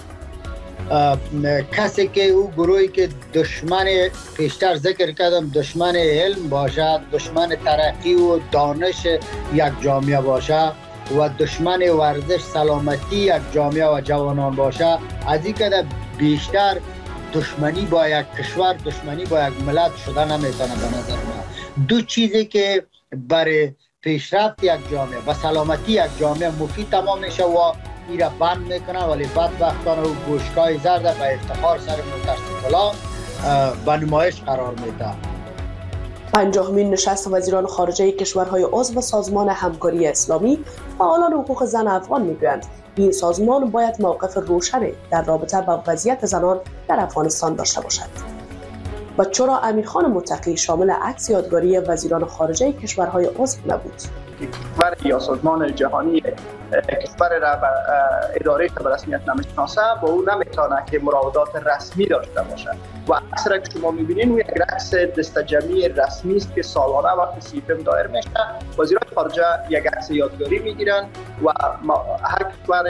کسی که او گروهی که دشمن، پیشتر ذکر کردم، دشمن علم باشد، دشمن ترقی و دانش یک جامعه باشد و دشمن ورزش سلامتی یک جامعه و جوانان باشه، از این که بیشتر دشمنی با یک کشور، دشمنی با یک ملت شده نمیتونه. به نظر من دو چیزی که برای پیشرفت یک جامعه و سلامتی یک جامعه مفید تمام میشه و این را بند میکنه، ولی بدبختانه و گوشگاه زرد به افتخار سر متاسفلا به نمایش قرار میده. 50مین نشست وزیران خارجه کشورهای عضو سازمان همکاری اسلامی، فعالان حقوق زن افغان میگویند این سازمان باید موقف روشنی در رابطه با وضعیت زنان در افغانستان داشته باشد. و چرا امیرخان متقی شامل عکس یادگاری وزیران خارجه کشورهای عضو نبود؟ کشور یا سازمان جهانی کشور را به اداره به رسمیت نمیشناسه و او نمیتونه که مراودات رسمی داشته باشه و عکس را که شما میبینین او یک عکس دستجمعی رسمی است که سالانه وقتی سیفم دایر میشه وزیران خارجه یک عکس یادگاری میگیرن و هر کشور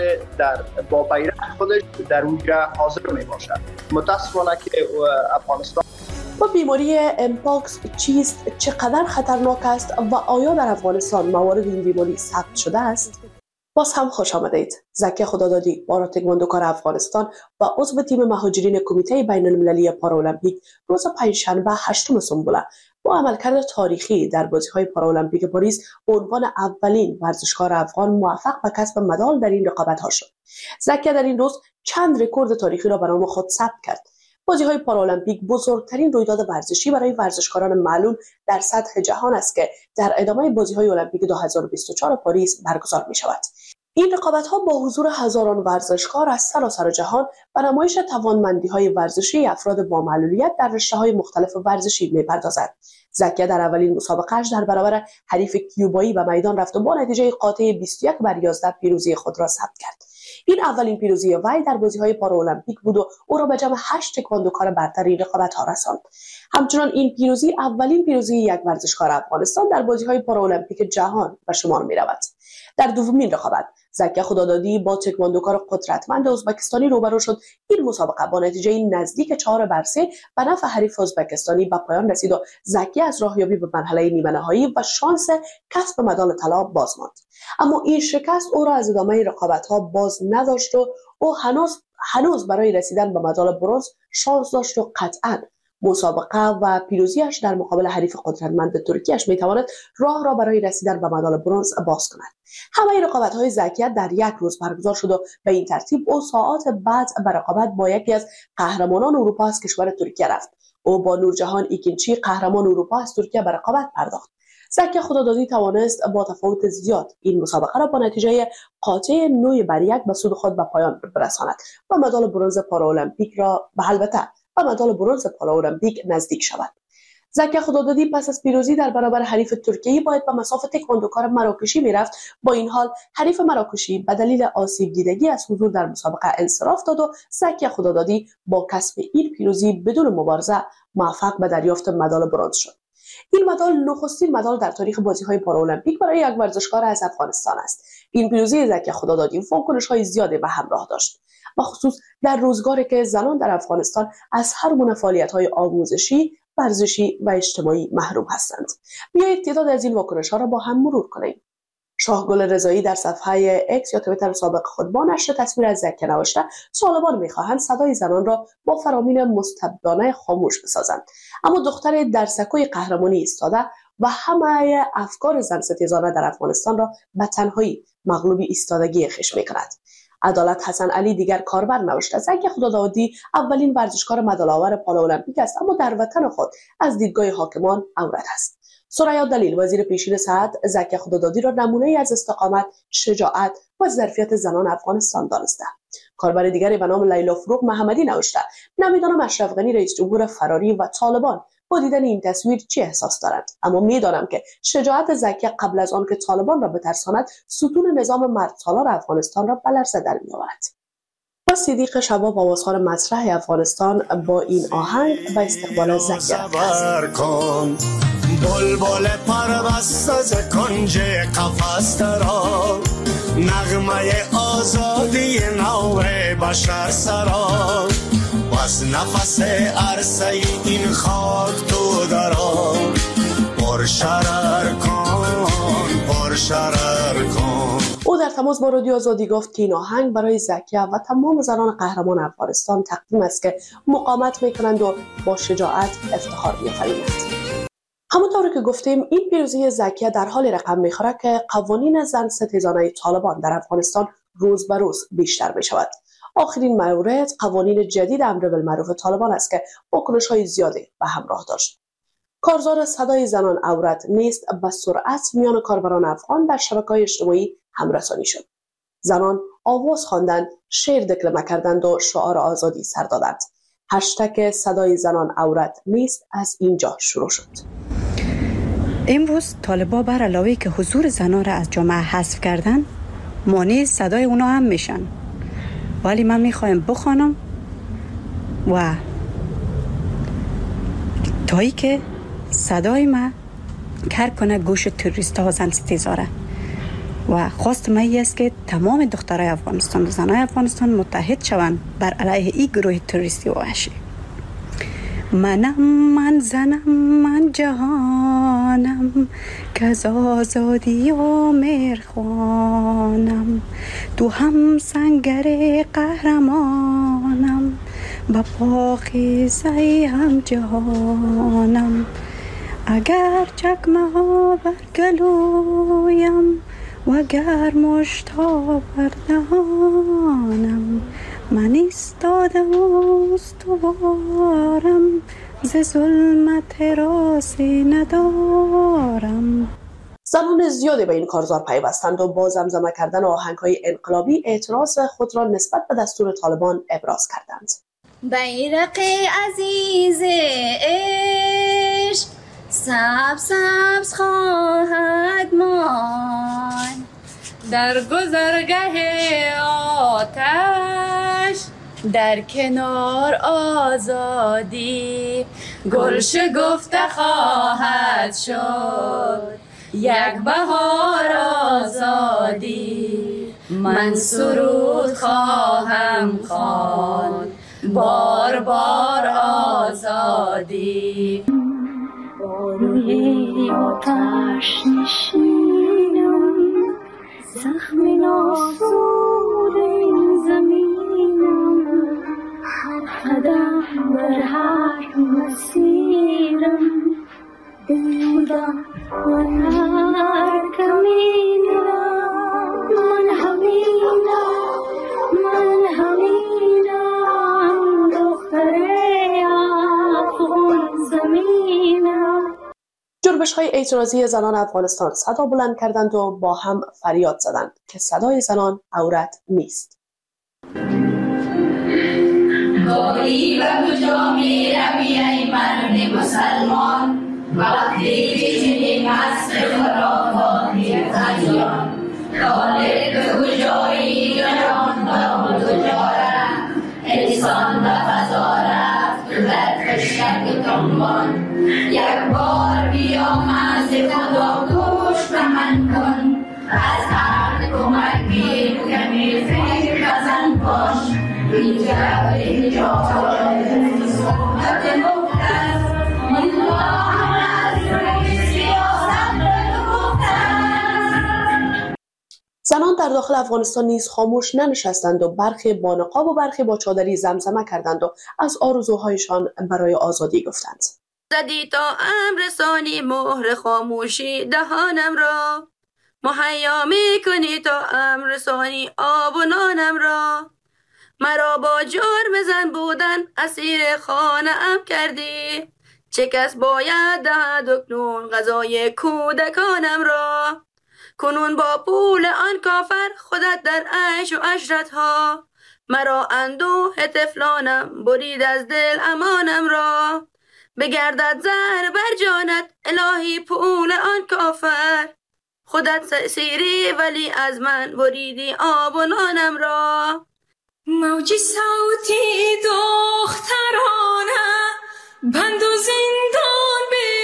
با بیرق خودش در اونجا حاضر میباشه. متاسفانه که افغانستان و بیماری امپاکس چیست، چقدر خطرناک است و آیا در افغانستان موارد این بیماری ثبت شده است؟ باز هم خوش آمدید. زکی خدادادی، پارا تکواندوکار افغانستان و عضو تیم مهاجرین کمیته بین المللی پارالمپیک روز پنجشنبه 8 سنبله با عملکرد تاریخی در بازی‌های پارالمپیک پاریس به عنوان اولین ورزشکار افغان موفق به کسب مدال در این رقابت‌ها شد. زکی در این روز چند رکورد تاریخی را به نام خود ثبت کرد. بازی‌های پارالمپیک بزرگترین رویداد ورزشی برای ورزشکاران معلول در سطح جهان است که در ادامه بازی‌های المپیک 2024 پاریس برگزار می‌شود. این رقابت‌ها با حضور هزاران ورزشکار از سراسر جهان و نمایش توانمندی‌های ورزشی افراد با معلولیت در رشته‌های مختلف ورزشی می‌پردازد. زکی در اولین مسابقه‌اش در برابر حریف کیوبایی به میدان رفت و با نتیجه قاطع 21-11 پیروزی خود را ثبت کرد. این اولین پیروزی وی در بازی‌های پارالمپیک بود و او را به جمع 8 تکواندوکار برتر این رقابت‌ها رساند. همچنان این پیروزی اولین پیروزی یک ورزشکار افغانستان در بازی‌های پارالمپیک جهان به شمار می‌رود. در دومین رقابت زکی خدادادی با تکواندوکار قدرتمند ازبکستانی روبرو شد. این مسابقه با نتیجه نزدیک 4-3 به نفع حریف ازبکستانی به پایان رسید و زکی از راهیابی به مرحله نیمه نهایی و شانس کسب مدال طلا باز ماند. اما این شکست او را از ادامه رقابت‌ها باز نداشت و او هنوز برای رسیدن به مدال برنز شانس داشت و قطعاً مسابقه و پیروزیش در مقابل حریف قدرتمند ترکیش میتواند راه را برای رسیدن به مدال برنز باز کند. همه رقابت‌های زکی در یک روز برگزار شد و به این ترتیب او ساعات بعد به رقابت با یکی از قهرمانان اروپا از کشور ترکیه رفت. او با نورجهان ایکینچی قهرمان اروپا از ترکیه به رقابت پرداخت. زکی خدادادی توانست با تفاوت زیاد این مسابقه را با نتیجه قاطع 9-1 به سود خود به پایان برساند و مدال برنز پارالمپیک را و مدال برنز پارالمپیک نزدیک شود. زکی خدادادی پس از پیروزی در برابر حریف ترکیه‌ای باید به مصاف تکواندوکار مراکشی میرفت. با این حال حریف مراکشی به دلیل آسیب دیدگی از حضور در مسابقه انصراف داد و زکی خدادادی با کسب این پیروزی بدون مبارزه موفق به دریافت مدال برنز شد. این مدال نخستین مدال در تاریخ بازی‌های پارالمپیک برای یک ورزشکار از افغانستان است. این پیروزی زکی خدادادی واکنش‌های زیادی به همراه داشت، بخصوص در روزگاری که زنان در افغانستان از هر گونه فعالیت‌های آموزشی، ورزشی و اجتماعی محروم هستند. بیایید تعداد از این واکنش‌ها را با هم مرور کنیم. شاهگل رضایی در صفحه اکس یا توییتر سابق خود با نشر تصویر از زکی نوشته طالبان می‌خواهند صدای زنان را با فرامین مستبدانه خاموش بسازند، اما دختر در سکوی قهرمانی ایستاده و همه افکار زن ستیزانه در افغانستان را به تنهایی مغلوبی ایستادگی خویش می‌کند. عدالت حسن علی دیگر کاربر نوشته زکی خدادادی اولین ورزشکار مدال‌آور پارالمپیک است، اما در وطن خود از دیدگاه حاکمان عورت است. ثریا دلیل وزیر پیشین صحت زکی خدادادی را نمونه‌ای از استقامت، شجاعت و ظرفیت زنان افغانستان دانسته. کاربر دیگری به نام لیلا فروغ محمدی نوشته نمیدانم اشرف غنی رئیس جمهور فراری و طالبان با دیدن این تصویر چه احساس دارند، اما میدانم که شجاعت زکی قبل از آن که طالبان را بترساند ستون نظام مردسالار افغانستان را به لرزه در می‌آورد. با صدیق شباب آوازخوان مسرح افغانستان با این آهنگ به استقبال زکی بلبل پربسته ز کنج قفس ترا نغمه آزادی نو بشر سرا بس نفس عرصه این خاک تو درا پر شرر کن. او در تماس با رادیو آزادی گفت که این آهنگ برای زکی و تمام زنان قهرمان افغانستان تقدیم است که مقاومت میکنند و با شجاعت افتخار می‌آفرینند. همونطور که گفتیم این پیروزی زکی در حال رقم می‌خورد که قوانین زن ستیزانه طالبان در افغانستان روز به روز بیشتر می‌شود. آخرین مورد قوانین جدید امر بالمعروف طالبان است که واکنش‌های زیادی به همراه داشت. کارزار صدای زنان عورت نیست به سرعت میان کاربران افغان در شبکه‌های اجتماعی همرسانی شد. زنان آواز خواندند، شعر دکلمه کردند و شعار آزادی سر دادند. هشتگ صدای زنان عورت نیست از اینجا شروع شد. امروز طالبا بر علاوه که حضور زنان را از جامعه حذف کردن، مانع صدای اونا هم میشن. ولی من میخوایم بخوانم و تایی که صدای من کار کنه گوش توریست ها و زن ستیزاره. و خواست من است که تمام دخترای افغانستان و زنای افغانستان متحد شوند بر علیه این گروه توریستی و وحشی. من زنم، من جهانم، که از آزادی و مرخوانم، تو هم سنگر قهرمانم، با پاکیزه هم جهانم. اگر چکمه ها بر گلویم و اگر مشتا بر دهانم، من ایستاده استوارم، ز ظلمت راضی ندارم. زنان زیادی به این کارزار پیوستند و با زمزمه کردن آهنگ‌های انقلابی اعتراض خود را نسبت به دستور طالبان ابراز کردند. بیرق عزیز عشق سبز خواهد ماند در گذرگاه آتش، در کنار آزادی گل شکفته خواهد شد، یک بهار آزادی. من سرود خواهم خواند بار بار آزادی. روی آتش نشینم، زخم ناسور این زمینم، قدم بر هر مسیرم، بودم من هر کمینم. من همینم دختر افغان زمینم. جنبش‌های اعتراضی زنان افغانستان صدا بلند کردند و با هم فریاد زدند که صدای زنان عورت نیست. گاری و کجا می روی ای مرد مسلمان، وقتی که چنین هست خرافاتی ادیان. طالب کجایی جهان دام کجارم، انسان و فضا رفت در خشک دنبان. یک بار بیام از خدا گوش به من کن، از هر کمک گیر کمی فکر بزن باش. اینجا صحبت مقدس الله از روی سیاست بگفتن. زنان در داخل افغانستان نیز خاموش ننشستند و برخی با نقاب و برخی با چادری زمزمه کردند و از آرزوهایشان برای آزادی گفتند. زدی تا امرسانی مهر خاموشی دهانم را، مهیا میکنی تا امرسانی آب و نانم را. مرا با جرم زن بودن اسیر خانه ام کردی، چه کس باید دهد اکنون غذای کودکانم را. کنون با پول آن کافر خودت در عیش و عشرت ها، مرا اندوه طفلانم برید از دل امانم را. بگردد زهر بر جانت الهی پول آن کافر، خودت سیری ولی از من بریدی آب و نانم را. موج صوتی دخترانه بند و زندان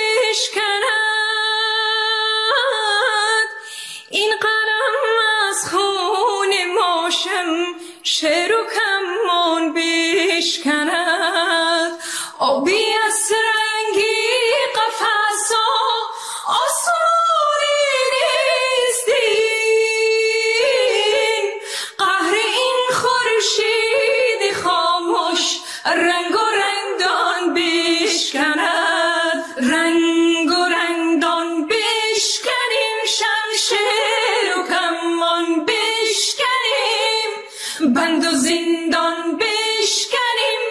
بشکند، این قلم از خون ماشم شعر و کمان بشکند. آبی از رنگی قفصا آسمانی نیستین، قهر این خورشید خاموش رنگ و رنگدان بشکند. رنگ و رنگدان بشکنیم، شمشیر و کمان بشکنیم، بند و زندان بشکنیم.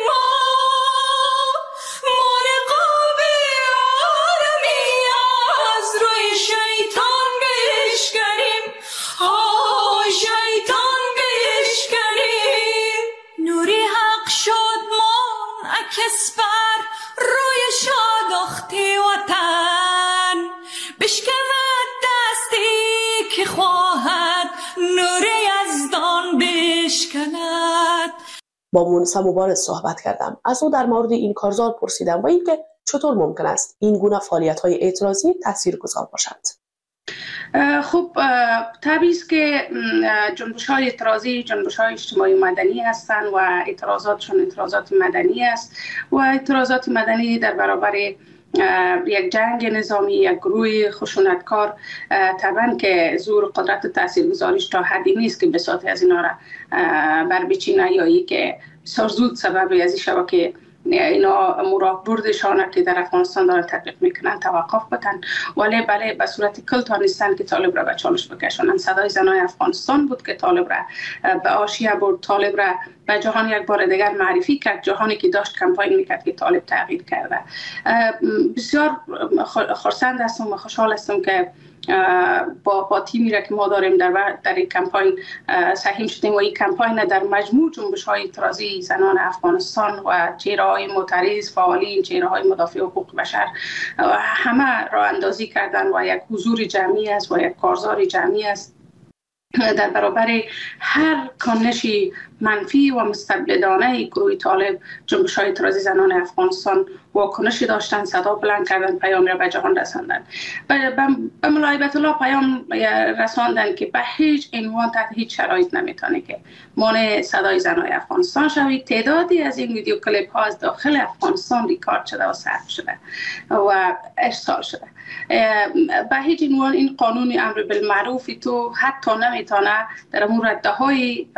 شور یزدان بشکند. با مونسا مبارز صحبت کردم. از او در مورد این کارزار پرسیدم و اینکه چطور ممکن است این گونه فعالیت‌های اعتراضی تاثیرگذار باشند. خب طبیعی است که جنبش‌های اعتراضی جنبش‌های اجتماعی مدنی هستند و اعتراضاتشون اعتراضات مدنی است و اعتراضات مدنی در برابر یک جنگ نظامی، یک گروه خشونتکار طبعا که زور قدرت و تاثیرگذاریش تا حدی نیست که بساط از اینا را بربچینه یا ای که بسیار زود سبب از این شود که اینا مراه بردشانه که در افغانستان دارن تطبیق میکنن توقف بتن، ولی بله به صورت کل تانستن که طالب را به چالش بکشونن. صدای زنای افغانستان بود که طالب را به آشیه برد، طالب را به جهان یک بار دیگر معرفی کرد، جهانی که داشت کمپاین میکرد که طالب تغییر کرده. بسیار خرسند هستم و خوشحال هستم که با تیمی را که ما داریم در این کمپاین سهیم شدیم و این کمپاین در مجموع جنبش‌های اعتراضی زنان افغانستان و چهره‌های معترض، فعالین، چهره‌های مدافع حقوق بشر همه راه اندازی کردن و یک حضور جمعی است و یک کارزار جمعی است در برابر هر کنشی منفی و مستبدانه گروه طالب. جنبش‌های اعتراضی زنان افغانستان واکنشی داشتن، صدا بلند کردن، پیام را به جهان رساندن. به مولای بیت الله پیام رساندن که به هیچ عنوان تحت هیچ شرایط نمیتونه که مانع صدای زنان افغانستان شوید. تعدادی از این ویدیو کلیپ ها از داخل افغانستان ریکارد شده و ثبت شده و ارسال شده. به هیچ عنوان این قانون امر بالمعروف تو حتی نمیتونه در امور رده‌های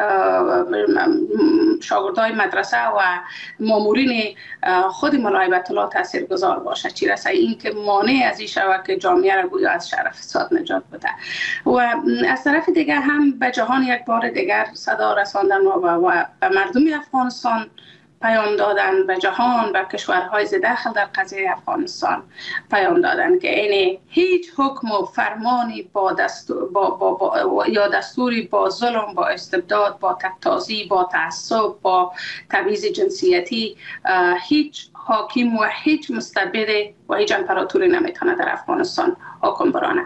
شاگردای مدرسه و مامورین خود مولای بیت الله تاثیرگذار باشه، چی رسه این که مانع از این شود که جامعه را گویا از شر فساد نجات بده. و از طرف دیگر هم به جهان یک بار دیگر صدا رساندن و به مردم افغانستان پیام دادن، به جهان، به کشورهای داخل در قضیه افغانستان پیام دادن که این هیچ حکم و فرمانی با دستور یا دستوری با ظلم، با استبداد، با تک‌تازی، با تعصب، با تبعیض جنسیتی هیچ حاکم و هیچ مستبد و هیچ امپراتوری نمیتونه در افغانستان حکم برانه.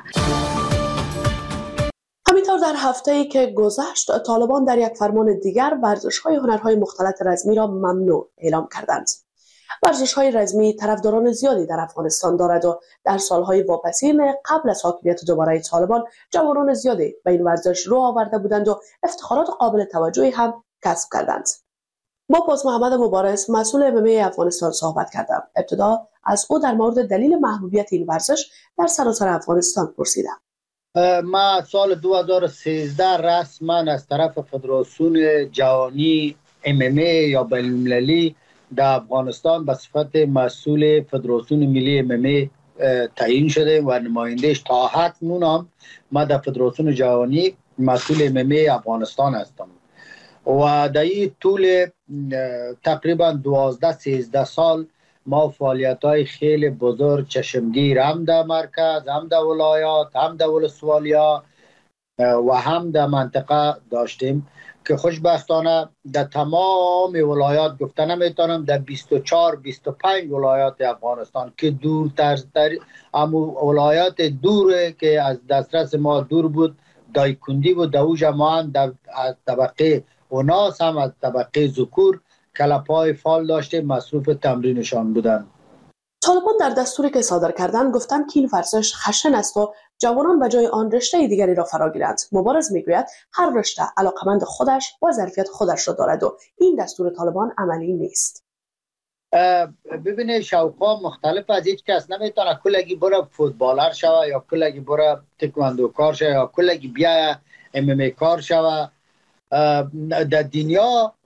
همینطور در هفته‌ای که گذشت طالبان در یک فرمان دیگر ورزش‌های هنرهای مختلط رزمی را ممنوع اعلام کردند. ورزش‌های رزمی طرفداران زیادی در افغانستان دارد و در سالهای واپسین قبل از حاکمیت دوباره طالبان جوانان زیادی به این ورزش رو آورده بودند و افتخارات قابل توجهی هم کسب کردند. با باز محمد مبارز مسئول MMA افغانستان صحبت کردم. ابتدا از او در مورد دلیل محبوبیت این ورزش در سراسر افغانستان پرسیدم. ما سال 2013 رسما از طرف فدراسیون جهانی MMA یا بین‌المللی در افغانستان به صفت مسئول فدراسیون ملی MMA تعیین شده و نمایندهش تا اکنون هم ما در فدراسیون جهانی مسئول MMA افغانستان هستم و در این طول تقریبا 12-13 سال ما فعالیت‌های خیلی بزرگ چشمگیر هم در مرکز، هم در ولایات، هم در ولسوالیا و هم در منطقه داشتیم که خوشبختانه در تمام ولایات گفته نمیتونم در 24-25 ولایات افغانستان که دورتر ولایات دور که از دسترس ما دور بود، دایکندی بود، دوجه ما هم در طبقه اوناس هم از طبقه ذکور کلپای فال داشته مصروف تمرینشان بودن. طالبان در دستوری که صادر کردن گفتند که این ورزش خشن است و جوانان به جای آن رشته دیگری را فرا گیرند. مبارز میگوید هر رشته علاقمند خودش و ظرفیت خودش را دارد و این دستور طالبان عملی نیست. ببینید شوقا مختلف از هیچ کس نمیتونه کلگی بره فوتبالر شوه یا کلگی بره تکواندو کار شوه یا کلگی بیا MMA کار شوه. در دنیا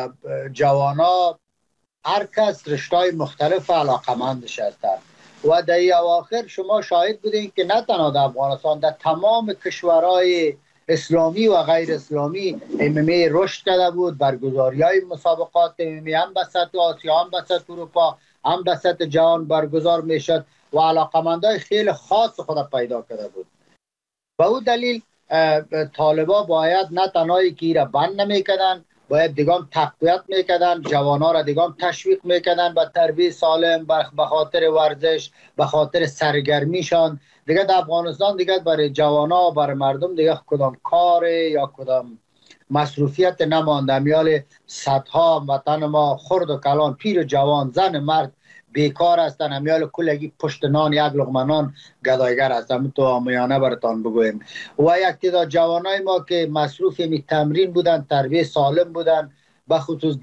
جوانا هر کس رشته‌های مختلف علاقمندش هستند و در این اواخر شما شاهد بودین که نه تنها در افغانستان در تمام کشورهای اسلامی و غیر اسلامی MMA رشد کرده بود. برگزاری‌های مسابقات MMA هم به سطح آسیا، هم به سطح اروپا، هم به سطح جهان برگزار میشد و علاقمندای خیلی خاص خود پیدا کرده بود. و او دلیل طالبا باید نه تنهایی که ایره بند نمیکردن، باید دیگام تقویت میکردن، جوانا را دیگام تشویق میکردن به تربیت سالم، به خاطر ورزش، به خاطر سرگرمیشان دیگه در افغانستان دیگه برای جوانا برای مردم دیگه کدام کار یا کدام مصروفیت نمانده. میال صدها وطن ما خرد و کلان، پیر و جوان، زن مرد بیکار هستن. همیال کلگی پشت نان یک لقمه نان گدایگر هستن. تو آمیانه براتان بگویم. و یک تعداد جوانای ما که مصروف می تمرین بودن، تربیت سالم بودن، بخصوص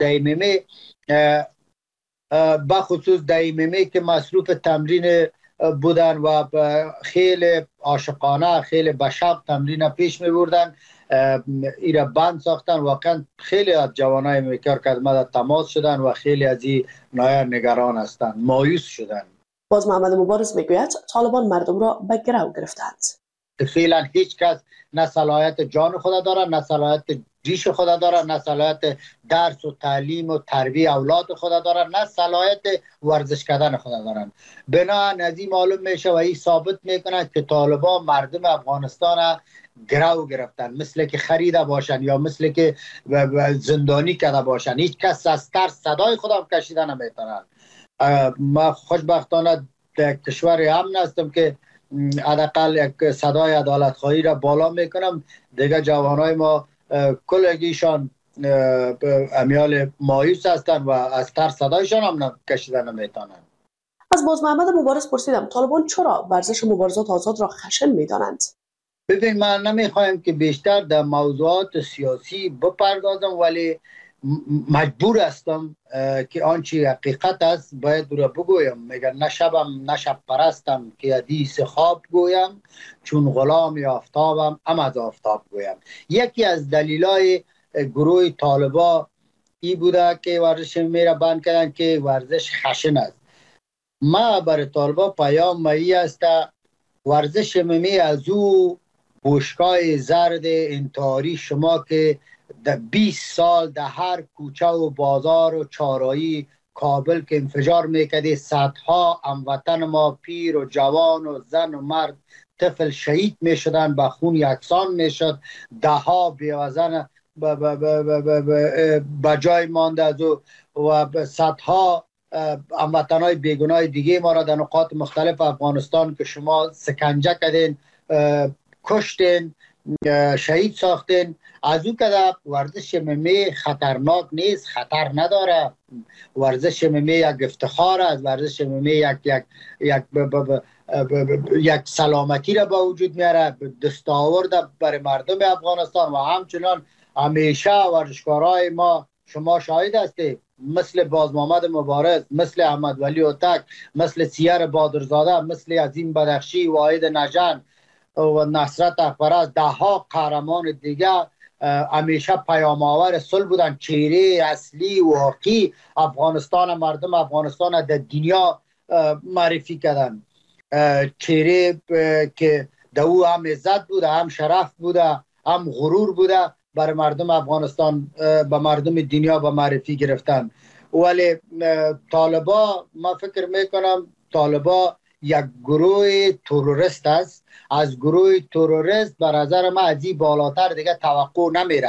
دایمه که مصروف تمرین بودن و خیلی عاشقانه، خیلی بشق تمرین پیش می بردن. ایره بند ساختن. واقعا خیلی از جوانای میکار که از تماس شدن و خیلی از این نایا نگران هستند، مایوس شدن. باز محمد مبارز میگوید طالبان مردم را به گرو گرفتند. فعلا هیچ کس نه صلاحیت جان خود داره، نه صلاحیت ریش خود داره، نه صلاحیت درس و تعلیم و تربیت اولاد خود داره، نه صلاحیت ورزش کردن خود دارن. بنا نظی معلوم میشه و این ثابت میکنه که طالبان مردم افغانستان گرو گرفتن، مثل که خریده باشن یا مثل که زندانی کرده باشن. هیچ کس از ترس صدای خودم کشیده نمیتونن. ما خوشبختانه در کشور امن هستم که حداقل یک صدای عدالت خواهی را بالا میکنم. دیگه جوانای ما کلگیشان امیال مایوس هستن و از ترس صدایشان هم کشیده نمیتونن. از باز محمد مبارز پرسیدم طالبان چرا ورزش مبارزات آزاد را خشن میدانند؟ ببین، من نمیخوایم که بیشتر در موضوعات سیاسی بپردازم، ولی مجبور هستم که آنچه حقیقت است باید رو بگویم. میگن نشب پرستم که حدیث خواب گویم، چون غلام آفتابم از آفتاب گویم. یکی از دلیلای گروه طالبا ای بوده که ورزش میره بند کردن که ورزش خشن است. ما برای طالبا پیام مایی است ورزش می از او بوشکای زرد انتحاری شما که در 20 سال در هر کوچه و بازار و چارایی کابل که انفجار میکرده، صدها هموطن ما پیر و جوان و زن و مرد طفل شهید میشدن، به خون یکسان میشد، ده ها بیوزن به جای مانده از و صدها هموطنای بیگناه دیگه ما را در نقاط مختلف افغانستان که شما سکنجه کردین، کشتین، شهید ساختین. از او که ورزش MMA خطرناک نیست، خطر نداره. ورزش MMA یک افتخار است. ورزش MMA یک سلامتی را به وجود میاره، دستاورد برای مردم افغانستان. و همچنان همیشه ورزشکارای ما شما شاهد هستید، مثل باز محمد مبارز، مثل احمد ولی اوتک، مثل سیر بادرزاده، مثل عظیم بدخشی، واحد نژن و نصرت اخبرست، ده ها قهرمان دیگه همیشه پیام آور صلح بودن. چهره اصلی واقعی افغانستان، مردم افغانستان در دنیا معرفی کردن. چهره که در او هم عزت بوده، هم شرف بوده، هم غرور بوده، برای مردم افغانستان به مردم دنیا به معرفی گرفتن. ولی طالبا، ما فکر میکنم طالبا یک گروه تروریست است. از گروه تروریست به نظر من از این بالاتر دیگه توقع نمیره.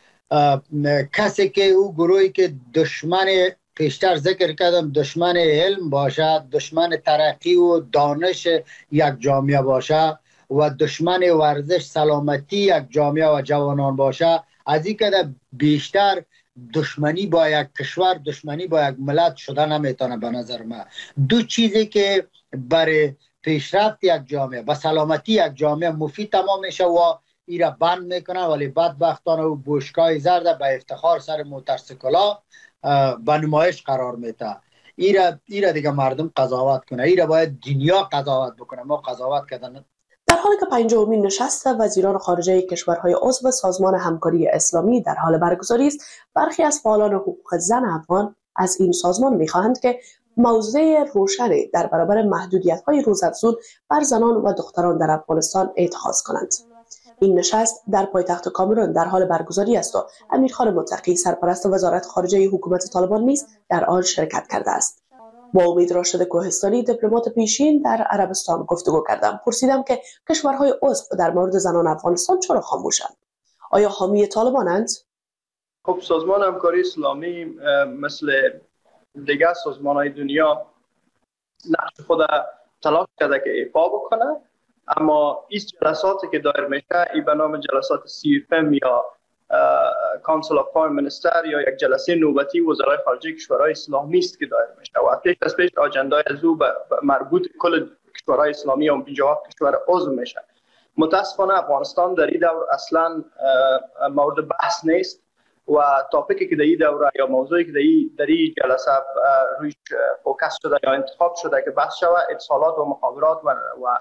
کسی که او گروهی که دشمن، پیشتر ذکر کردم، دشمن علم باشه، دشمن ترقی و دانش یک جامعه باشه و دشمن ورزش سلامتی یک جامعه و جوانان باشه، از این که بیشتر دشمنی با یک کشور، دشمنی با یک ملت شده نمیتونه. به نظر من دو چیزی که برای پیشرفت یک جامعه و سلامتی یک جامعه مفید تمام میشه و ایره بند میکنه، ولی بدبختانه و بوشکای زرد به افتخار سر موتورسیکلا به نمایش قرار میده. ایره دیگه مردم قضاوت کنه، ایره باید دنیا قضاوت بکنه، ما قضاوت کردن. در حالی که 50مین نشست وزیران خارجه کشورهای عضو سازمان همکاری اسلامی در حال برگزاری است، برخی از فعالان حقوق زن افغان از این سازمان می‌خواهند که موضع روشنی در برابر محدودیت‌های روزافزون بر زنان و دختران در افغانستان اتخاذ کنند. این نشست در پایتخت کامرون در حال برگزاری است و امیرخان متقی سرپرست وزارت خارجه حکومت طالبان نیز در آن شرکت کرده است. با امید راشد کوهستانی، دیپلمات پیشین در عربستان گفتگو کردم. پرسیدم که کشورهای عضو در مورد زنان افغانستان چرا خاموشند؟ آیا حامی طالبانند؟ خب سازمان همکاری اسلامی مثل دیگر سازمان‌های دنیا نقش خود تلاش کرده که ایفا بکنه اما این جلساتی که دایر میشه این به نام جلسات CFM یا کانسل آف فارن مینیستر یا یک جلسه نوبتی وزرای خارجه کشورهای اسلامی است که دایر میشه و پیش از پیش آجندای از او مربوط کل کشورهای اسلامی و 50 کشور عضو میشه. متاسفانه افغانستان در این دور اصلا مورد بحث نیست و تاپیکی که در این دوره یا موضوعی که در این جلسه رویش فوکس شده یا انتخاب شده که بحث شود اتصالات و مخابرات و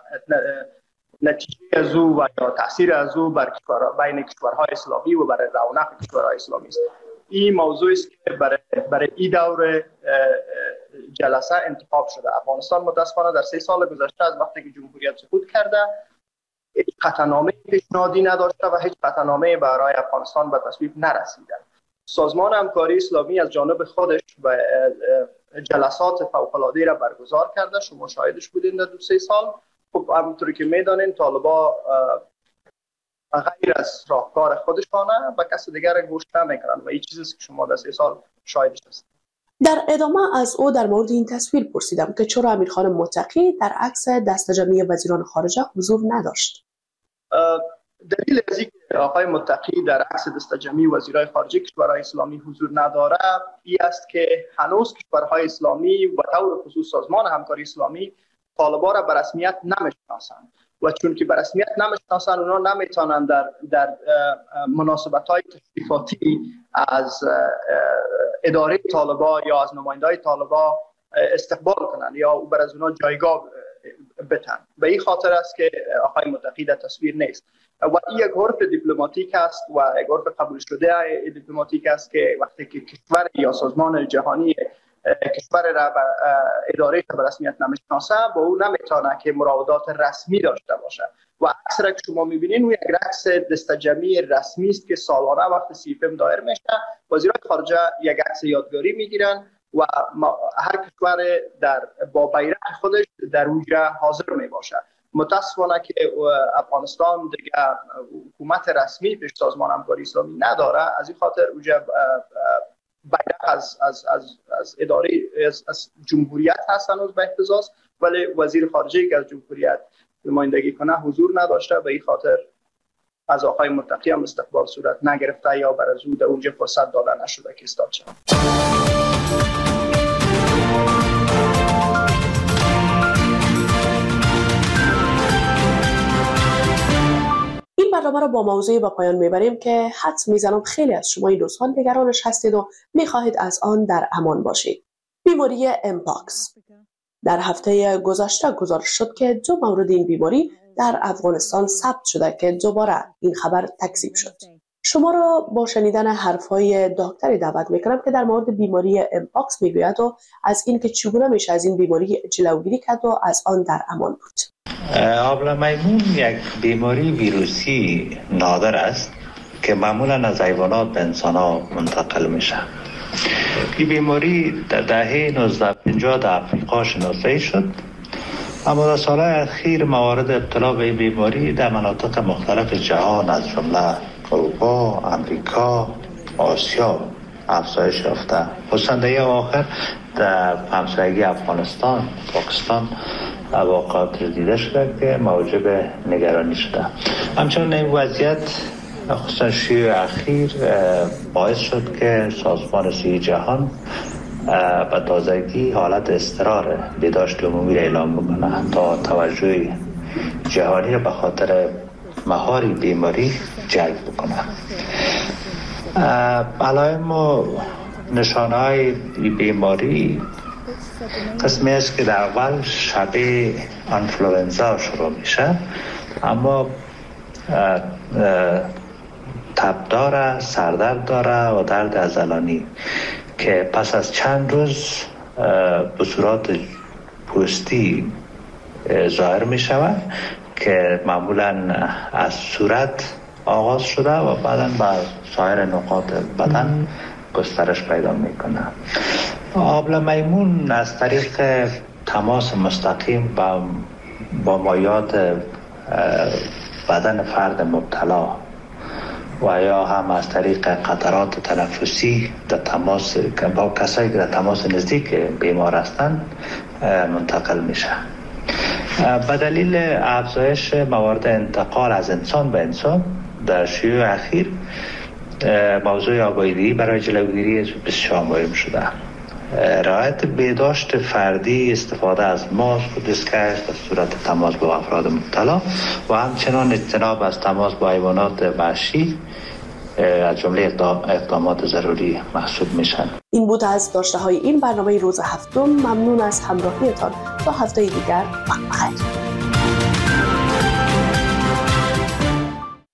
نتیجه از او و یا تاثیر از او بر بین کشورهای اسلامی و برای رونق کشورهای اسلامی است. این موضوعی است که برای این دوره جلسه انتخاب شده. افغانستان متاسفانه در 3 سال گذشته از وقتی که جمهوریت سقوط کرده هیچ قطعنامه پیشنهادی نداشته و هیچ قطعنامه برای افغانستان به تصویب نرسیده. سازمان همکاری اسلامی از جانب خودش و جلسات فوق‌العاده را برگزار کرده. شما شاهدش بودین در 2-3 سال. خب همونطوری که میدانین طالبا غیر از راهکار خودشانه و کسی دیگر گوش نمیکنن و این چیزی که شما در 3 سال شاهدش هستید. در ادامه از او در مورد این تصویر پرسیدم که چرا امیرخان متقی در عکس دست جمعی وزیران خارجه حضور نداشت. دلیل از اینکه آقای متقی در عکس دست جمعی وزیران خارجه کشورهای اسلامی حضور نداره این است که هنوز کشورهای اسلامی و طور خصوص سازمان همکاری اسلامی طالبان را به رسمیت نمیشناسند و چون که به رسمیت نمیشناسند اونا نمیتونن در مناسبت‌های تشریفاتی از اداره طالبان یا از نماینده‌های طالبان استقبال کنند یا بر از اونا جایگاه بتن. به این خاطر است که آقای متقی در تصویر نیست و این یک حرف دیپلماتیک است و یک حرف قبول شده دیپلماتیک است که وقتی که کشور یا سازمان جهانی کشور را اداره به رسمیت نمیشناسه با او نمیتونه که مراودات رسمی داشته باشه و عکس را که شما میبینین و یک عکس دست جمعی رسمی است که سالانه وقت CFM دایر میشه. وزیران خارجه یک عکس یادگاری میگیرن و هر کشور با بیرق خودش در اونجا حاضر می باشه. متاسفانه که افغانستان دیگه حکومت رسمی پیش سازمان همکاری اسلامی نداره. از این خاطر اونجا بیرق از اداره از جمهوریت هست هنوز به احتزاز، ولی وزیر خارجه که از جمهوریت نمایندگی کنه حضور نداشته. به این خاطر از آقای متقی هم استقبال صورت نگرفته یا بر از او در اونجا فرصت داده نشده که استاد شد. این برنامه را با موضوعی به پایان میبریم که حدس میزنم خیلی از شما این دوستان نگرانش هستید و میخواهید از آن در امان باشید. بیماری امپاکس. در هفته گذشته گزارش شد که 2 مورد این بیماری در افغانستان ثبت شده که دوباره این خبر تکذیب شد. شما را با شنیدن حرفهای دکتری دعوت میکنم که در مورد بیماری امپاکس میگوید و از این که چگونه میشه از این بیماری جلوگیری کرد و از آن در امان بود. آبله میمون یک بیماری ویروسی نادر است که معمولا از حیوانات به انسان ها منتقل میشه. این بیماری در دهه 1950 در افریقا شناسایی شد، اما در سالهای اخیر موارد ابتلا به این بیماری در مناطق مختلف جهان از جمله اروپا، امریکا، آسیا افزایش یافته. خصوصا آخر در همسایگی افغانستان، پاکستان واقعات دیده شده که موجب نگرانی شده. همچنین این وضعیت خصوصا شیوع اخیر باعث شد که سازمان صحی جهان به تازگی حالت اضطرار بهداشت عمومی را اعلام بکنه تا توجه جهانی را به خاطر مهار بیماری جلب بکنه. علائم و نشانه‌های بیماری قسمی است که در اول شبیه انفلوئنزا شروع میشه، اما تب داره، سردرد داره و درد عضلانی که پس از چند روز بصورات پوستی ظاهر می شود که معمولا از صورت آغاز شده و بعدا به سایر نقاط بدن گسترش پیدا می کنه. آبله میمون از طریق تماس مستقیم با مایعات بدن فرد مبتلا و یا هم از طریق قطرات تنفسی در تماس با کسایی که در تماس نزدیک بیمار هستند منتقل میشه. به دلیل افزایش موارد انتقال از انسان به انسان در شیوع اخیر موضوع آگاهی برای جلوگیری از بسیار مهم شده. رعایت بهداشت فردی، استفاده از ماسک و دستکش در صورت تماس با افراد مبتلا و همچنان اجتناب از تماس با حیوانات وحشی از جمله اقدامات ضروری محسوب میشن. این بود از داشته های این برنامه روز هفتم. ممنون از همراهیتان. تا هفته دیگر وقت بخیر.